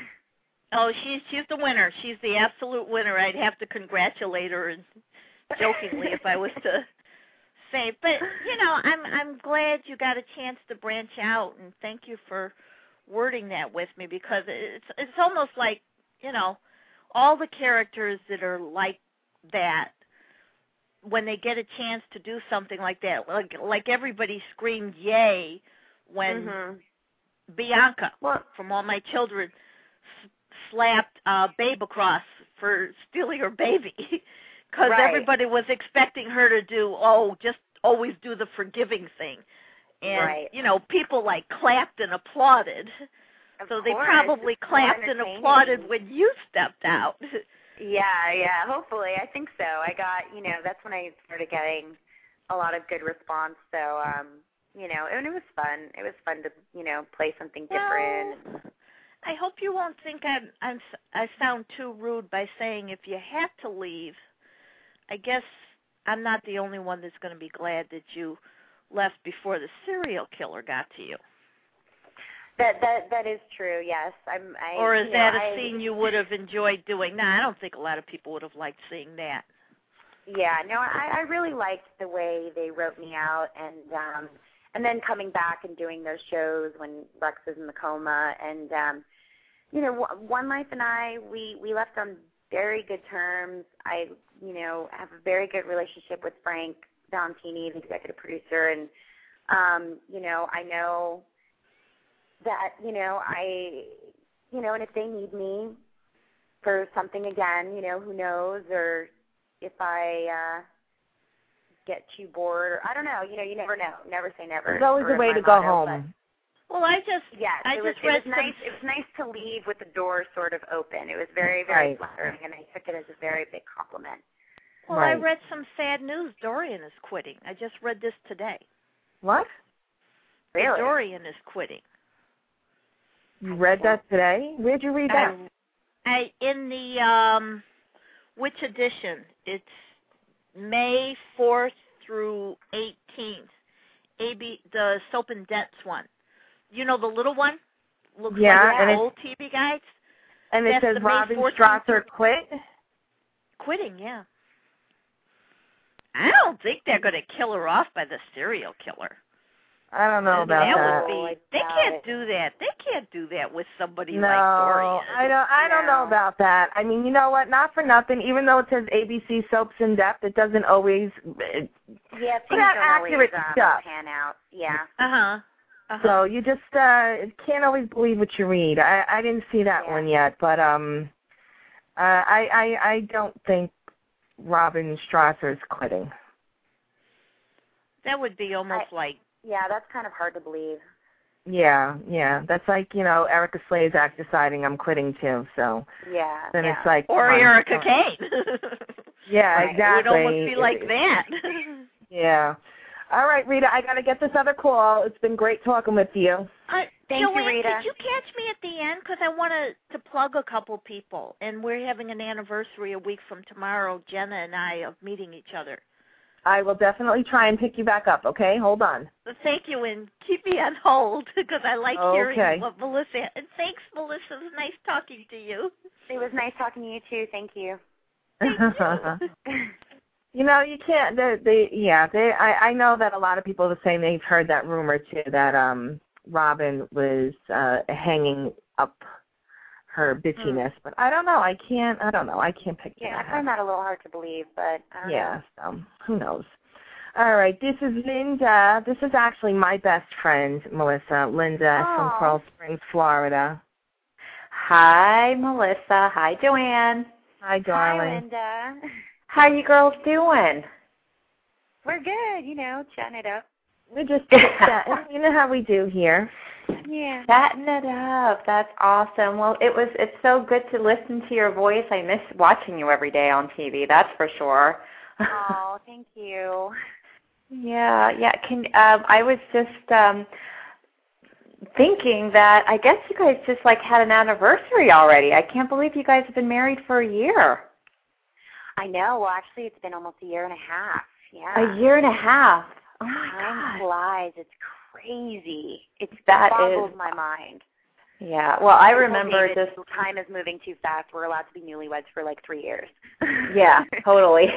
Oh, she's she's the winner. She's the absolute winner. I'd have to congratulate her, and jokingly, if I was to say. But you know, I'm I'm glad you got a chance to branch out, and thank you for wording that with me, because it's it's almost like, you know, all the characters that are like that, when they get a chance to do something like that, like like everybody screamed yay when mm-hmm. Bianca well, from All My Children s- slapped uh, Babe across for stealing her baby, because right. everybody was expecting her to do, oh, just always do the forgiving thing. And, right. you know, people like clapped and applauded. Of so course. they probably It's clapped so and applauded when you stepped out. Yeah, yeah, hopefully. I think so. I got, you know, that's when I started getting a lot of good response. So, um, you know, and it was fun. It was fun to, you know, play something different. Well, I hope you won't think I'm, I'm, I sound too rude by saying if you had to leave, I guess I'm not the only one that's going to be glad that you left before the serial killer got to you. That that that is true. Yes, I'm. I, or is you that know, a I, scene you would have enjoyed doing? No, I don't think a lot of people would have liked seeing that. Yeah, no, I, I really liked the way they wrote me out, and um, and then coming back and doing those shows when Rex was in the coma, and um, you know, One Life and I, we we left on very good terms. I, you know, have a very good relationship with Frank Valentini, the executive producer, and um, you know, I know that, you know, I, you know, and if they need me for something again, you know, who knows, or if I uh, get too bored, or I don't know, you know, you never know. Never say never. There's always a way to go motto, home. Well, I just, yes, I it just was, read it was nice. It was nice to leave with the door sort of open. It was very, very right. flattering, and I took it as a very big compliment. Well, right. I read some sad news. Dorian is quitting. I just read this today. What? Really? Dorian is quitting. You read that today? Where'd you read that? I, I in the um, which edition? It's May fourth through eighteenth. A B the Soap and Debts one. You know the little one? Looks yeah, like and an old T V guides. And it That's says Robin Strasser quit? Quitting, yeah. I don't think they're going to kill her off by the serial killer. I don't know about that. that. Would be, they can't do that. They can't do that with somebody no, like Dorian. I don't. I don't know about that. I mean, you know what? Not for nothing. Even though it says A B C Soaps in Depth, it doesn't always it, yeah, put out accurate always, um, stuff. Pan out. Yeah. Uh huh. Uh-huh. So you just uh, can't always believe what you read. I, I didn't see that yeah. one yet, but um, uh, I, I I don't think Robin Strasser's quitting. That would be almost I, like. Yeah, that's kind of hard to believe. Yeah, yeah. That's like, you know, Erica Slezak deciding I'm quitting too, so. Yeah. Then yeah. it's like. Or Erica Kane. yeah, right. exactly. It would almost be like that. yeah. All right, Rita, I got to get this other call. It's been great talking with you. Uh, Thank Joanne, you, Rita. could you catch me at the end? Because I want to to plug a couple people, and we're having an anniversary a week from tomorrow, Jenna and I, of meeting each other. I will definitely try and pick you back up, okay? Hold on. Thank you, and keep me on hold, because I like okay. hearing what Melissa... And thanks, Melissa. It was nice talking to you. It was nice talking to you, too. Thank you. Thank you. You know, you can't... They, they, yeah, they. I, I know that a lot of people are saying they've heard that rumor, too, that um, Robin was uh, hanging up her bitchiness, mm. but I don't know. I can't. I don't know. I can't pick. Yeah, I find that a little hard to believe, but I don't yeah. know. So who knows? All right. This is Linda. This is actually my best friend, Melissa. Linda oh. from Coral Springs, Florida. Hi, Melissa. Hi, Joanne. Hi, darling. Hi, Linda. How you girls doing? We're good. You know, chatting it up. We're just chatting. You know how we do here. Yeah. Chatting it up. That's awesome. Well, it was. It's so good to listen to your voice. I miss watching you every day on T V. That's for sure. Oh, thank you. Yeah, yeah. Can um, I was just um, thinking that I guess you guys just like had an anniversary already. I can't believe you guys have been married for a year. I know. Well, actually, it's been almost a year and a half. Yeah. A year and a half. Oh my Time God. flies. It's crazy. It's that it boggles is, my mind. Yeah. Well, I remember just time is moving too fast. We're allowed to be newlyweds for like three years. Yeah, totally.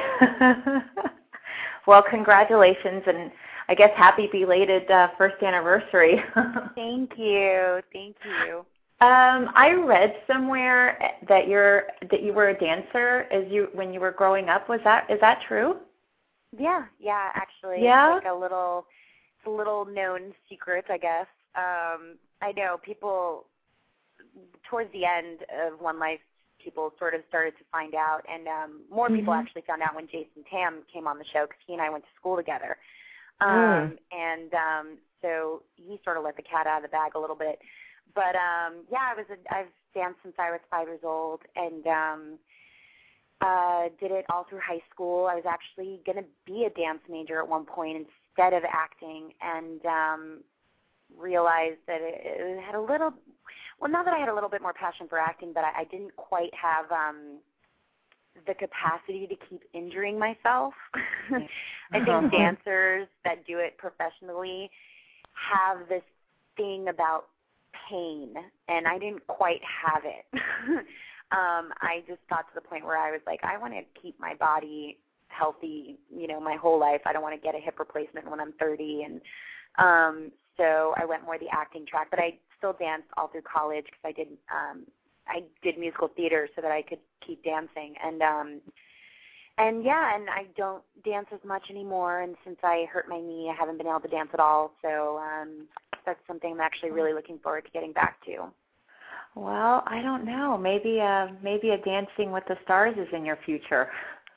Well, congratulations, and I guess happy belated uh, first anniversary. Thank you. Thank you. Um, I read somewhere that you're that you were a dancer as you when you were growing up. Was that is that true? Yeah, yeah, actually. Yeah. It's like a little it's a little known secret, I guess. Um, I know people towards the end of One Life, people sort of started to find out, and um, more mm-hmm. people actually found out when Jason Tam came on the show because he and I went to school together. Um, mm. And um, so he sort of let the cat out of the bag a little bit. But um, yeah, I was a, I've danced since I was five years old, and um, uh, did it all through high school. I was actually going to be a dance major at one point instead of acting, and um, realized that it, it had a little. Well, not that I had a little bit more passion for acting, but I, I didn't quite have um, the capacity to keep injuring myself. I think dancers that do it professionally have this thing about pain, and I didn't quite have it. um, I just got to the point where I was like, I want to keep my body healthy, you know, my whole life. I don't want to get a hip replacement when I'm thirty, and um, so I went more the acting track, but I still danced all through college because I did um, I did musical theater so that I could keep dancing, and um, and yeah, and I don't dance as much anymore. And since I hurt my knee, I haven't been able to dance at all. So um, that's something I'm actually really looking forward to getting back to. Well, I don't know. Maybe uh, maybe a Dancing with the Stars is in your future.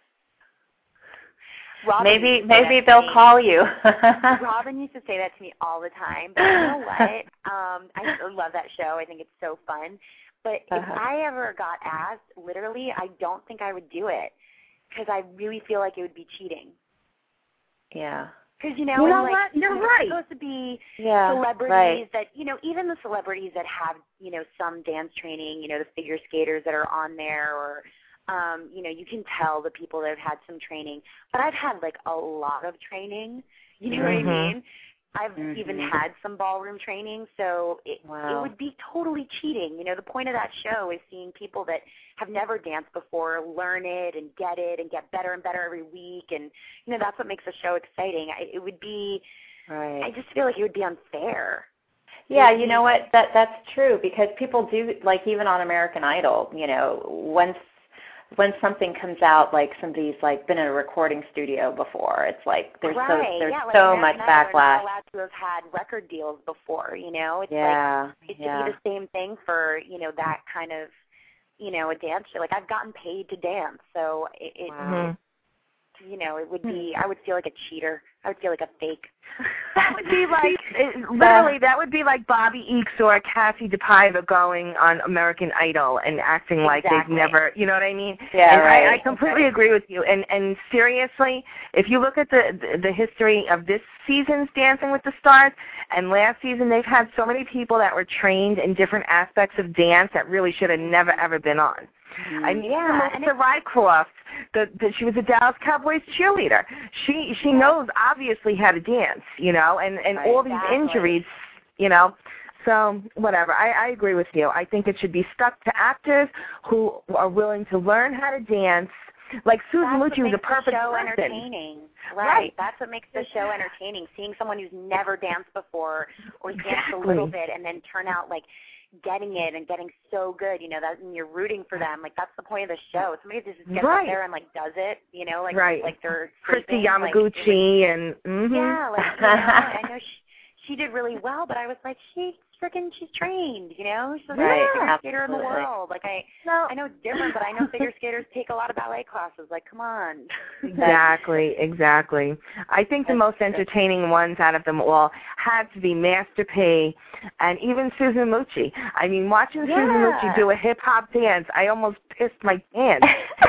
Robin maybe maybe they'll call you. Robin used to say that to me all the time. But you know what? Um, I love that show. I think it's so fun. But if uh-huh. I ever got asked, literally, I don't think I would do it because I really feel like it would be cheating. Yeah, Because, you know, you know and, like, what? You're it's right. supposed to be yeah, celebrities right. that, you know, even the celebrities that have, you know, some dance training, you know, the figure skaters that are on there, or, um, you know, you can tell the people that have had some training. But I've had, like, a lot of training, you know mm-hmm. what I mean? I've mm-hmm. even had some ballroom training, so it, wow. it would be totally cheating. You know, the point of that show is seeing people that have never danced before learn it and get it and get better and better every week, and, you know, that's what makes the show exciting. I, it would be, right. I just feel like it would be unfair. Yeah, you know what? That that's true, because people do, like, even on American Idol, you know, once when something comes out, like somebody's like been in a recording studio before, it's like there's right. so there's yeah, like so American much Idol backlash. are not allowed to have had record deals before, you know. It's yeah, like it should yeah. be the same thing for, you know, that kind of, you know, a dance show. Like, I've gotten paid to dance, so it, it wow. you know, it would be, I would feel like a cheater. I would feel like a fake. That would be like, it, literally, that would be like Bobby Eakes or Cassie DePaiva going on American Idol and acting like exactly. they've never, you know what I mean? Yeah, and right. I, I completely agree with you. And and seriously, if you look at the, the the history of this season's Dancing with the Stars, and last season, they've had so many people that were trained in different aspects of dance that really should have never, ever been on. Mm-hmm. I mean, yeah, Melissa Rycroft, the, the, she was a Dallas Cowboys cheerleader. She she knows obviously how to dance, you know, and, and right, all these exactly. injuries, you know. So whatever, I, I agree with you. I think it should be stuck to actors who are willing to learn how to dance. Like Susan Lucci was a perfect show person. entertaining. Right. Right. That's what makes the show entertaining. Seeing someone who's never danced before or exactly. danced a little bit and then turn out like getting it and getting so good, you know, that and you're rooting for them. Like, that's the point of the show. Somebody just gets right. up there and like does it, you know, like right. like they're Christy sleeping, Yamaguchi like, and mm-hmm. yeah, like, you know, I know she she did really well, but I was like, she's freaking, she's trained, you know, she's the right. best figure Absolutely. skater in the world. Like, I no. I know it's different, but I know figure skaters take a lot of ballet classes. Like, come on. Exactly, exactly. I think the most entertaining ones out of them all had to be Master P and even Susan Lucci. I mean, watching yeah. Susan Lucci do a hip-hop dance, I almost pissed my pants.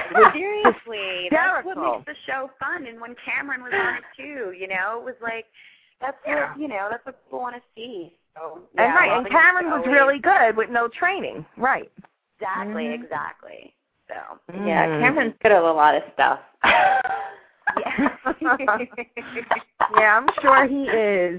Seriously. That's what hysterical. makes the show fun. And when Cameron was on it, too, you know, it was like, that's yeah. what, you know, that's what people want to see. So, and yeah, right, and Cameron was really good with no training. Right. Exactly, mm-hmm. exactly. So. Yeah, Cameron's good at a lot of stuff. yeah. yeah, I'm sure he is.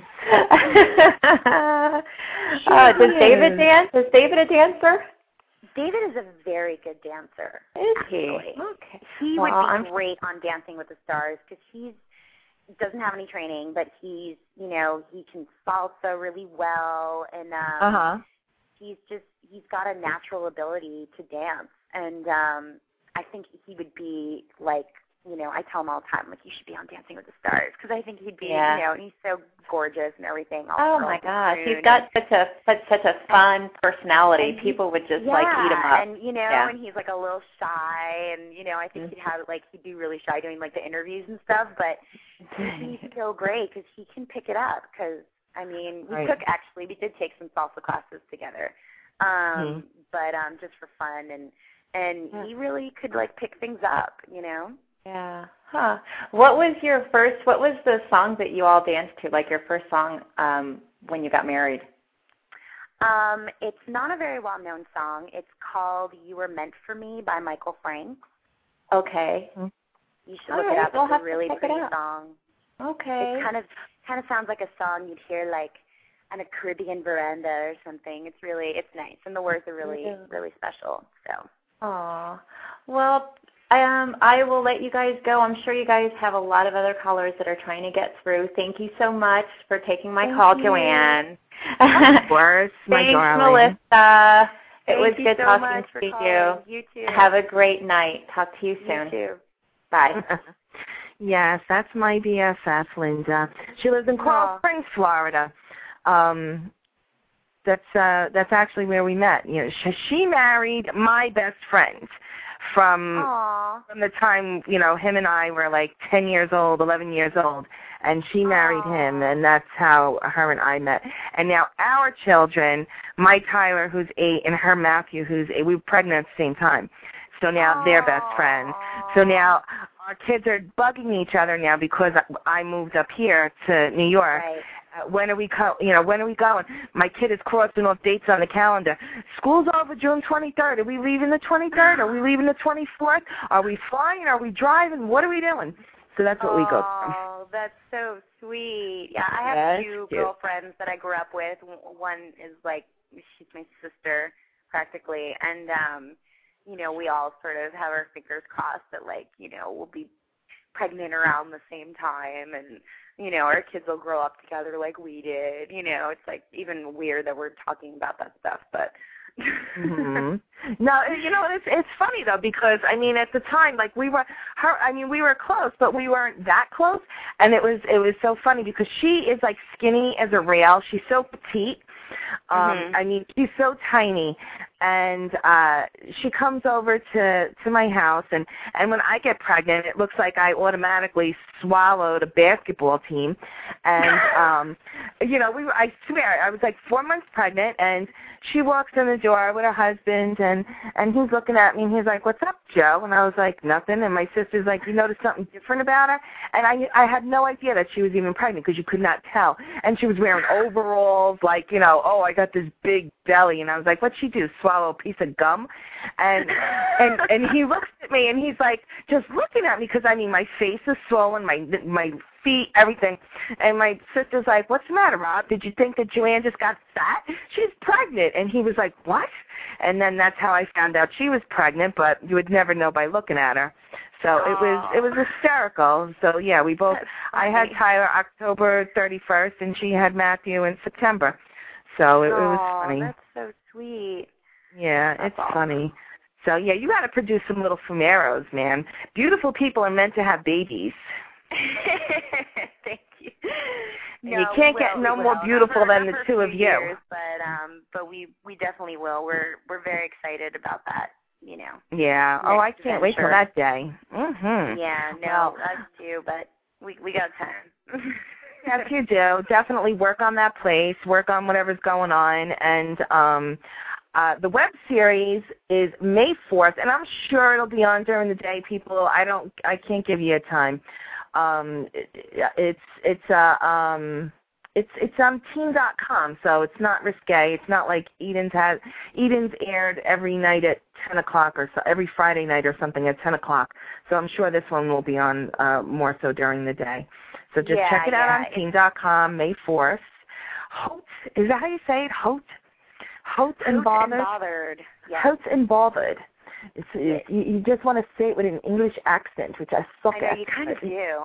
sure uh, does he David is. dance? Is David a dancer? David is a very good dancer. Is actually. he? Okay. He well, would be I'm... great on Dancing with the Stars because he's doesn't have any training, but he's, you know, he can salsa really well, and um, uh-huh. he's just, he's got a natural ability to dance, and um, I think he would be, like, you know, I tell him all the time, like, you should be on Dancing with the Stars, because I think he'd be, yeah. you know, and he's so gorgeous and everything. Oh, my gosh, he's got such a such, such a fun personality. People would just, yeah, like, eat him up. and, you know, yeah. and he's, like, a little shy, and, you know, I think mm-hmm. he'd have, like, he'd be really shy doing, like, the interviews and stuff, but he's so great because he can pick it up, because, I mean, we right. took, actually, we did take some salsa classes together, um, mm-hmm. but um, just for fun, and, and yeah. he really could, like, pick things up, you know? Yeah. Huh. What was your first, what was the song that you all danced to, like your first song um, when you got married? Um, it's not a very well-known song. It's called You Were Meant for Me by Michael Franks. Okay. You should all look right. it up. We'll It's have a really to check pretty it out. song. Okay. It kind of kind of sounds like a song you'd hear like on a Caribbean veranda or something. It's really, it's nice, and the words are really, yeah. really special. So. Aw. Well, um, I will let you guys go. I'm sure you guys have a lot of other callers that are trying to get through. Thank you so much for taking my Thank call, you. Joanne. Of course, my Thanks, darling. Melissa. It Thank was you good so talking much for to calling. you. You too. Have a great night. Talk to you soon. You too. Bye. Yes, that's my B F F, Linda. She lives in Coral Aww. Springs, Florida. Um, that's uh, that's actually where we met. You know, she, she married my best friend from Aww. from the time, you know, him and I were like ten years old, eleven years old, and she married Aww. him, and that's how her and I met. And now our children, my Tyler, who's eight, and her Matthew, who's eight, we were pregnant at the same time. So now Aww. they're best friends. So now our kids are bugging each other now because I moved up here to New York. Right. Uh, when are we co- you know, when are we going? My kid is crossing off dates on the calendar. School's over June twenty-third. Are we leaving the twenty-third? Are we leaving the twenty-fourth? Are we flying? Are we driving? What are we doing? So that's what oh, we go through. Oh, that's so sweet. Yeah, I have That's two cute. girlfriends that I grew up with. One is like, she's my sister practically, and um, you know, we all sort of have our fingers crossed that, like, you know, we'll be pregnant around the same time, and you know, our kids will grow up together like we did. You know, it's like even weird that we're talking about that stuff, but. mm-hmm. No, you know, it's it's funny though, because I mean at the time, like we were her I mean we were close, but we weren't that close, and it was it was so funny because she is like skinny as a rail. She's so petite. Um mm-hmm. I mean, she's so tiny, and uh she comes over to to my house, and and when I get pregnant, it looks like I automatically swallowed a basketball team. And um you know, we were, I swear I was like four months pregnant, and she walks in the door with her husband, and and he's looking at me, and he's like, "What's up, Joe?" And I was like, "Nothing." And my sister's like, "You noticed something different about her?" And I I had no idea that she was even pregnant because you could not tell. And she was wearing overalls, like, you know, oh, I got this big belly. And I was like, "What'd she do? Swallow a piece of gum?" And and and he looks at me, and he's like, just looking at me, because I mean, my face is swollen, my my feet, everything. And my sister's like, "What's the matter, Rob? Did you think that Joanne just got fat? She's pregnant." And he was like, "What?" And then that's how I found out she was pregnant, but you would never know by looking at her. So Aww. it was it was hysterical. So yeah, we both. I had Tyler October thirty-first, and she had Matthew in September. So it, it was funny. That's so sweet. Yeah, That's it's awesome. funny. So yeah, you got to produce some little fumeros, man. Beautiful people are meant to have babies. Thank you. And No, you can't we get will, no we more will. beautiful not than for, the not two for a of few you. Years, but um, but we we definitely will. We're we're very excited about that. You know. Yeah. Oh, I can't wait till adventure. that day. Mhm. Yeah. No, Well, us too. But we we got time. yes, you do. Definitely work on that place. Work on whatever's going on, and um. Uh, the web series is May fourth, and I'm sure it'll be on during the day. People, I don't, I can't give you a time. Um, it, it's it's uh, um, it's it's on teen dot com, so it's not risque. It's not like Eden's has Eden's aired every night at ten o'clock or so, every Friday night or something at ten o'clock. So I'm sure this one will be on uh, more so during the day. So just yeah, check it out yeah, on teen dot com, May fourth. Hote, is that how you say it? Hote. Hote and Hote bothered. and bothered. Yes. Hote and bothered. It's, yes. you, you just want to say it with an English accent, which I suck I know, at. you kind of do.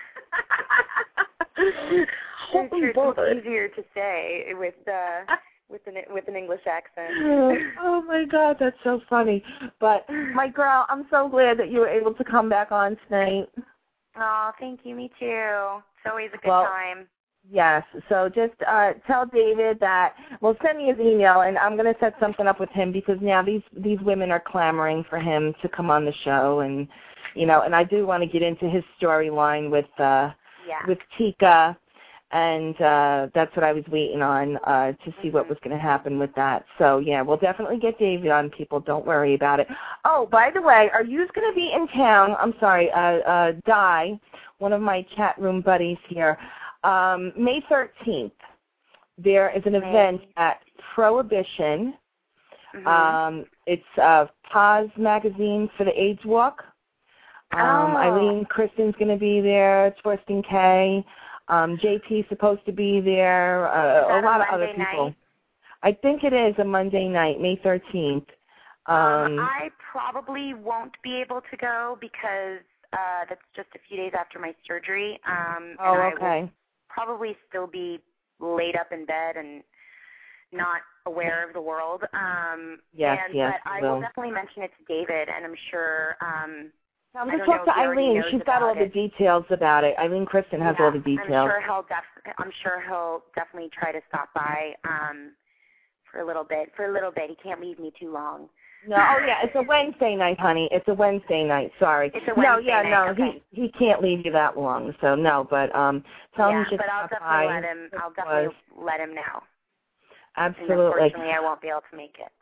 Hote and it's bothered. easier to say with uh, with an with an English accent. Oh my God, that's so funny. But my girl, I'm so glad that you were able to come back on tonight. Oh, thank you. Me too. It's always a good Well, time. Yes, so just uh, tell David that, well, send me his email, and I'm going to set something up with him, because now these these women are clamoring for him to come on the show, and, you know, and I do want to get into his storyline with uh, yeah. with Tika, and uh, that's what I was waiting on uh, to see what was going to happen with that. So, yeah, we'll definitely get David on, people. Don't worry about it. Oh, by the way, are you going to be in town? I'm sorry, uh, uh, Di, one of my chat room buddies here, Um, May thirteenth, there is an event at Prohibition. Mm-hmm. Um, it's uh, Paz Magazine for the AIDS Walk. Um, oh. Eileen Kristen's going to be there, Torsten K. Um, J P's supposed to be there, uh, a lot a of other Monday people. Night? I think it is a Monday night, May thirteenth. Um, um, I probably won't be able to go because uh, that's just a few days after my surgery. Um, oh, and I okay. will probably still be laid up in bed and not aware of the world. Um, yes, and, yes, But I will. will definitely mention it to David, and I'm sure. Um, I'm I going to don't talk know to if he already Eileen. knows She's got all about the it. details about it. Eileen Kristen has yeah, all the details. I'm sure he'll def- I'm sure he'll definitely try to stop by um, for a little bit. For a little bit, he can't leave me too long. No, oh yeah, it's a Wednesday night, honey. It's a Wednesday night. Sorry. It's a Wednesday no, yeah, night. no, okay. he he can't leave you that long. So no, but um, tell yeah, him just but I'll stop definitely by. let him. I'll definitely was. let him know. Absolutely. And unfortunately, I won't be able to make it.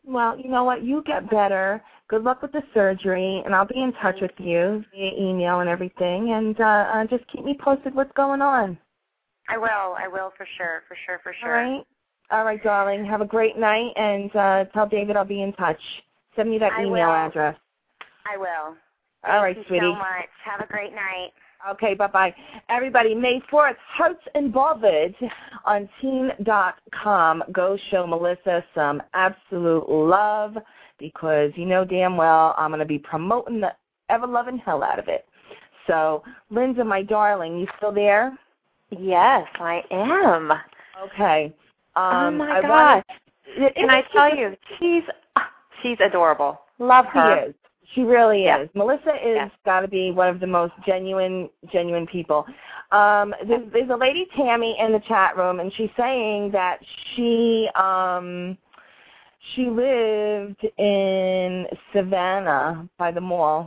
Well, you know what? You get better. Good luck with the surgery, and I'll be in touch with you via email and everything, and uh, uh, just keep me posted what's going on. I will. I will for sure, for sure, for sure. All right? All right, darling. Have a great night, and uh, tell David I'll be in touch. Send me that I email will. address. I will. All right, Thank you sweetie. so much. Have a great night. Okay, bye-bye. Everybody, May fourth, Hearts Involved on teen dot com. Go show Melissa some absolute love because you know damn well I'm going to be promoting the ever-loving hell out of it. So, Linda, my darling, you still there? Yes, I am. Okay. Um, oh, my I gosh. wanted, Can I tell you, she's she's adorable. Love her. She is. She really yeah. is. Melissa is yeah. got to be one of the most genuine, genuine people. Um, there's, there's a lady, Tammy, in the chat room, and she's saying that she um, she lived in Savannah by the mall.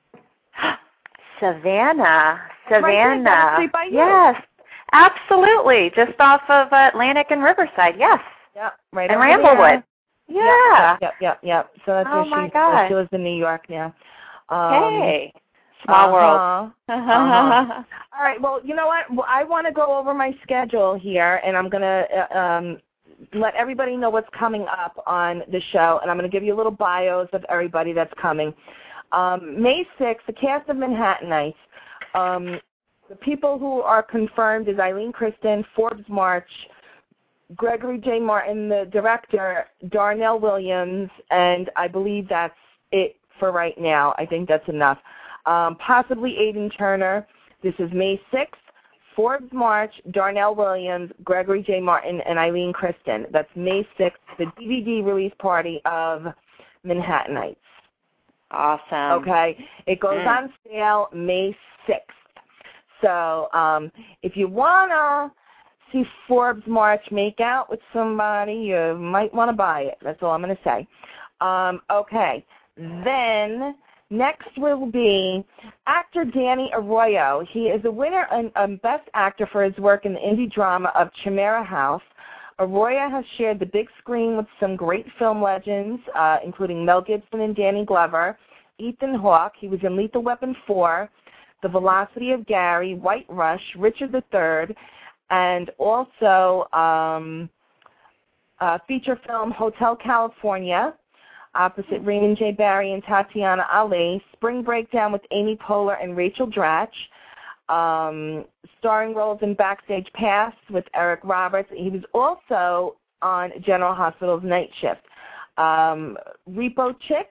Savannah, Savannah. Right by you. Yes, absolutely. Just off of Atlantic and Riverside. Yes. Yep. Right. And Ramblewood. Yeah. Yep, yep, yep, yep. So that's oh where my she, gosh. she lives in New York now. Um, hey. Small uh-huh, world. uh-huh. All right. Well, you know what? Well, I want to go over my schedule here, and I'm going to uh, um, let everybody know what's coming up on the show, and I'm going to give you a little bios of everybody that's coming. Um, May sixth, the cast of Manhattanites. Um, the people who are confirmed is Eileen Kristen, Forbes March, Gregory J. Martin, the director, Darnell Williams, and I believe that's it for right now. I think that's enough. Um, possibly Aiden Turner. This is May sixth, Forbes March, Darnell Williams, Gregory J. Martin, and Eileen Kristen. That's May sixth, the D V D release party of Manhattanites. Awesome. Okay. It goes mm. on sale May sixth. So um, if you want to see Forbes March make out with somebody, you might want to buy it. That's all I'm going to say. Um, okay. Then next will be actor Danny Arroyo. He is a winner and um, Best Actor for his work in the indie drama of Chimera House. Arroyo has shared the big screen with some great film legends, uh, including Mel Gibson and Danny Glover, Ethan Hawke. He was in Lethal Weapon four, The Velocity of Gary, White Rush, Richard the Third, and also um, uh, feature film Hotel California, opposite Raymond J. Barry and Tatiana Ali, Spring Breakdown with Amy Poehler and Rachel Dratch, um, starring roles in Backstage Pass with Eric Roberts. He was also on General Hospital's Night Shift. Um, Repo Chick,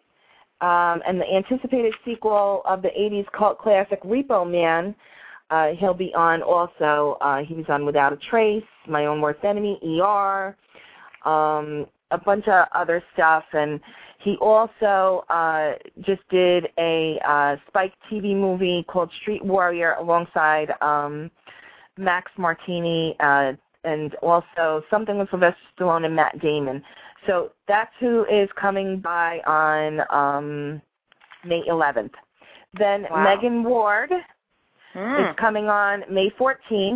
um, and the anticipated sequel of the eighties cult classic Repo Man. Uh, he'll be on also. Uh, he was on Without a Trace, My Own Worst Enemy, E R, um, a bunch of other stuff. And he also uh, just did a uh, Spike T V movie called Street Warrior alongside um, Max Martini, uh, and also something with Sylvester Stallone and Matt Damon. So that's who is coming by on um, May eleventh. Then wow. Megan Ward mm. is coming on May fourteenth.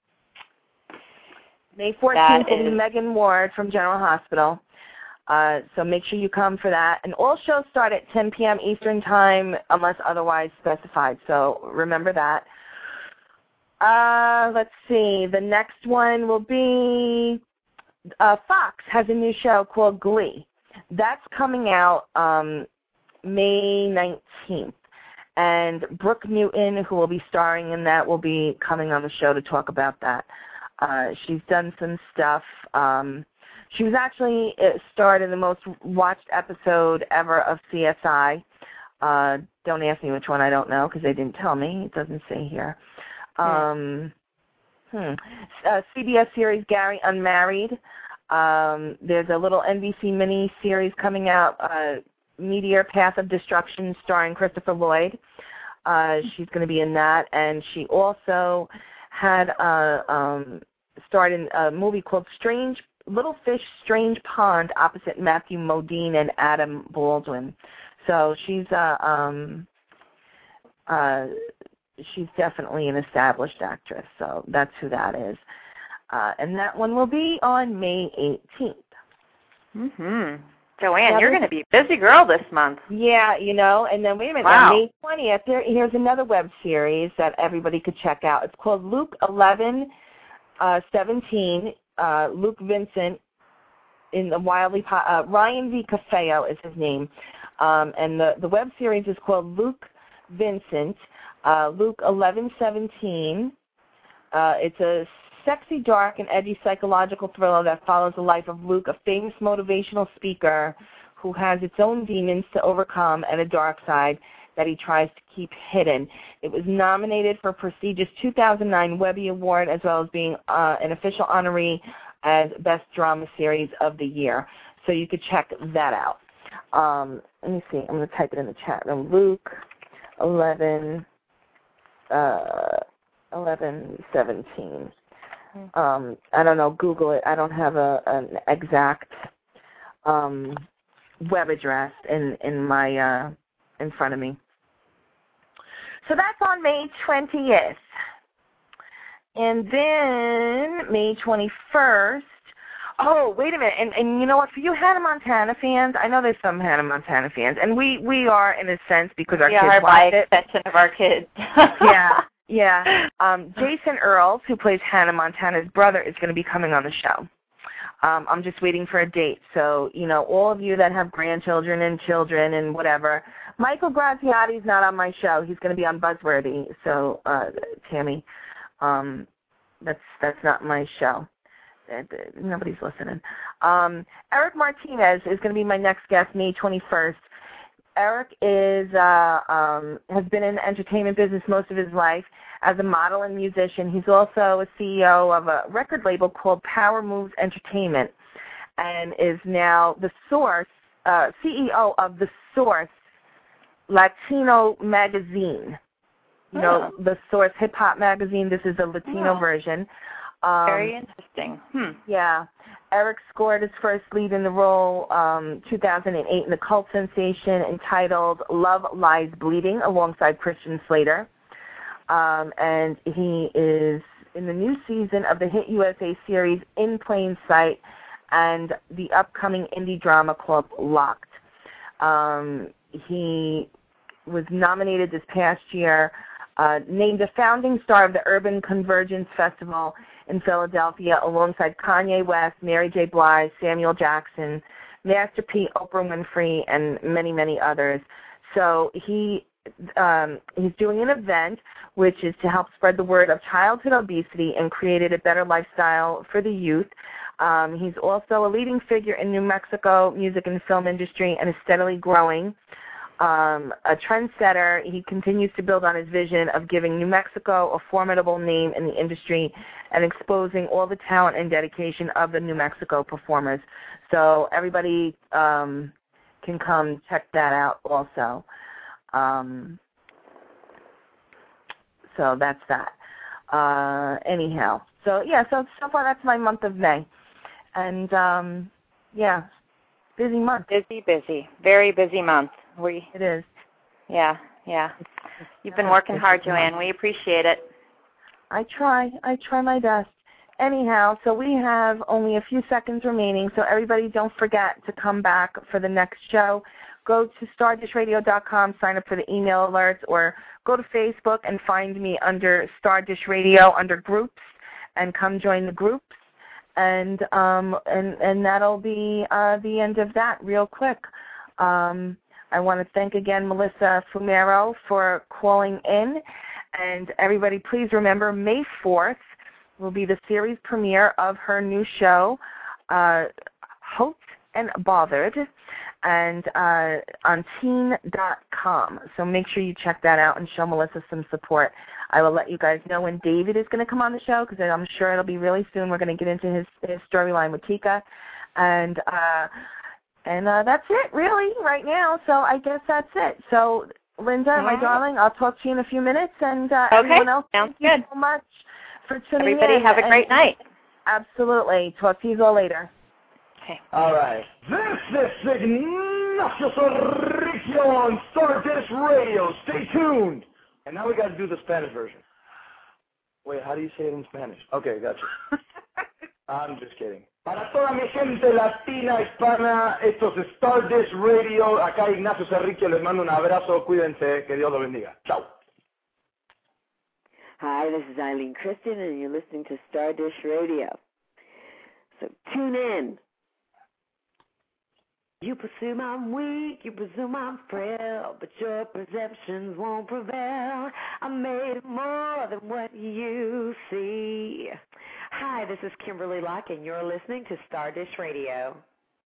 May fourteenth will be Megan Ward from General Hospital. Uh, so make sure you come for that. And all shows start at ten p.m. Eastern Time unless otherwise specified. So remember that. Uh, let's see. The next one will be uh, Fox has a new show called Glee. That's coming out um, May nineteenth. And Brooke Newton, who will be starring in that, will be coming on the show to talk about that. Uh, she's done some stuff. Um, she was actually starred in the most watched episode ever of C S I. Uh, don't ask me which one. I don't know because they didn't tell me. It doesn't say here. Um, hmm. uh, C B S series Gary Unmarried. Um, there's a little N B C mini series coming out, uh, Meteor Path of Destruction, starring Christopher Lloyd. Uh, she's going to be in that, and she also had uh, um, starred in a movie called Strange Little Fish, Strange Pond, opposite Matthew Modine and Adam Baldwin. So she's uh, um, uh, she's definitely an established actress. So that's who that is, uh, and that one will be on May eighteenth. Mhm. Joanne, Now, you're this- going to be a busy girl this month. Yeah, you know, and then wait a minute. Wow. On May twentieth, there, here's another web series that everybody could check out. It's called Luke eleven seventeen. Uh, Luke Vincent in the wildly po- uh, Ryan V. Cafeo is his name, um, and the the web series is called Luke Vincent. Uh, Luke eleven seventeen. Uh, it's a sexy, dark, and edgy psychological thriller that follows the life of Luke, a famous motivational speaker who has its own demons to overcome and a dark side that he tries to keep hidden. It was nominated for a prestigious two thousand nine Webby Award, as well as being uh, an official honoree as Best Drama Series of the Year. So you could check that out. Um, let me see. I'm going to type it in the chat room. Luke eleven, uh, eleven seventeen. Um, I don't know, Google it. I don't have a an exact um, web address in in my uh, in front of me. So that's on May twentieth, and then May twenty-first. Oh, wait a minute, and and you know what? For you Hannah Montana fans, I know there's some Hannah Montana fans, and we we are in a sense because our we kids are watch by it. extension of our kids. Yeah. Yeah, um, Jason Earls, who plays Hannah Montana's brother, is going to be coming on the show. Um, I'm just waiting for a date. So, you know, all of you that have grandchildren and children and whatever, Michael Graziati's not on my show. He's going to be on Buzzworthy. So, uh, Tammy, um, that's that's not my show. Nobody's listening. Um, Eric Martinez is going to be my next guest, May twenty-first. Eric is uh, um, has been in the entertainment business most of his life as a model and musician. He's also a C E O of a record label called Power Moves Entertainment, and is now the Source uh, C E O of the Source Latino magazine. You know, Oh. the Source hip hop magazine. This is a Latino Oh. version. Um, Very interesting. Hmm. Yeah. Eric scored his first lead in the role um, two thousand eight in the cult sensation entitled Love Lies Bleeding alongside Christian Slater. Um, and he is in the new season of the hit U S A series In Plain Sight and the upcoming indie drama called Locked. Um, he was nominated this past year, uh, named a founding star of the Urban Convergence Festival in Philadelphia alongside Kanye West, Mary J. Blige, Samuel Jackson, Master P, Oprah Winfrey, and many, many others. So he um, he's doing an event which is to help spread the word of childhood obesity and created a better lifestyle for the youth. Um, he's also a leading figure in New Mexico music and film industry and is steadily growing. Um, a trendsetter, he continues to build on his vision of giving New Mexico a formidable name in the industry and exposing all the talent and dedication of the New Mexico performers. So everybody um, can come check that out also. Um, so that's that. Uh, anyhow, so yeah, so so far that's my month of May. And um, yeah, busy month. Busy, busy. Very busy month. We, it is. Yeah, yeah. You've been working hard, Joanne. We appreciate it. I try. I try my best. Anyhow, so we have only a few seconds remaining, so everybody don't forget to come back for the next show. Go to star dish radio dot com, sign up for the email alerts, or go to Facebook and find me under Star Dish Radio under groups, and come join the groups. And um, and and that'll be uh, the end of that real quick. Um, I want to thank again Melissa Fumero for calling in. And everybody, please remember May fourth will be the series premiere of her new show, uh, Hoped and Bothered, and uh, on teen dot com. So make sure you check that out and show Melissa some support. I will let you guys know when David is going to come on the show, because I'm sure it'll be really soon. We're going to get into his, his storyline with Tika. And uh, and uh, that's it, really, right now. So I guess that's it. So, Linda, All my right. darling, I'll talk to you in a few minutes. And uh, Okay, everyone else, sounds thank good. you so much for tuning Everybody in. have a great And night. Absolutely. Talk to you all later. Okay. All right. This is Ignacio Sorricchio on Star Dish Radio. Stay tuned. And now we got to do the Spanish version. Wait, how do you say it in Spanish? Okay, gotcha. I'm just kidding. Para toda mi gente latina, hispana, esto es Stardust Radio. Acá Ignacio Cerriquio, les mando un abrazo. Cuídense, que Dios los bendiga. Chao. Hi, this is Eileen Christian, and you're listening to Stardust Radio. So tune in. You presume I'm weak, you presume I'm frail, but your perceptions won't prevail. I'm made of more than what you see. Hi, this is Kimberly Locke, and you're listening to Stardust Radio.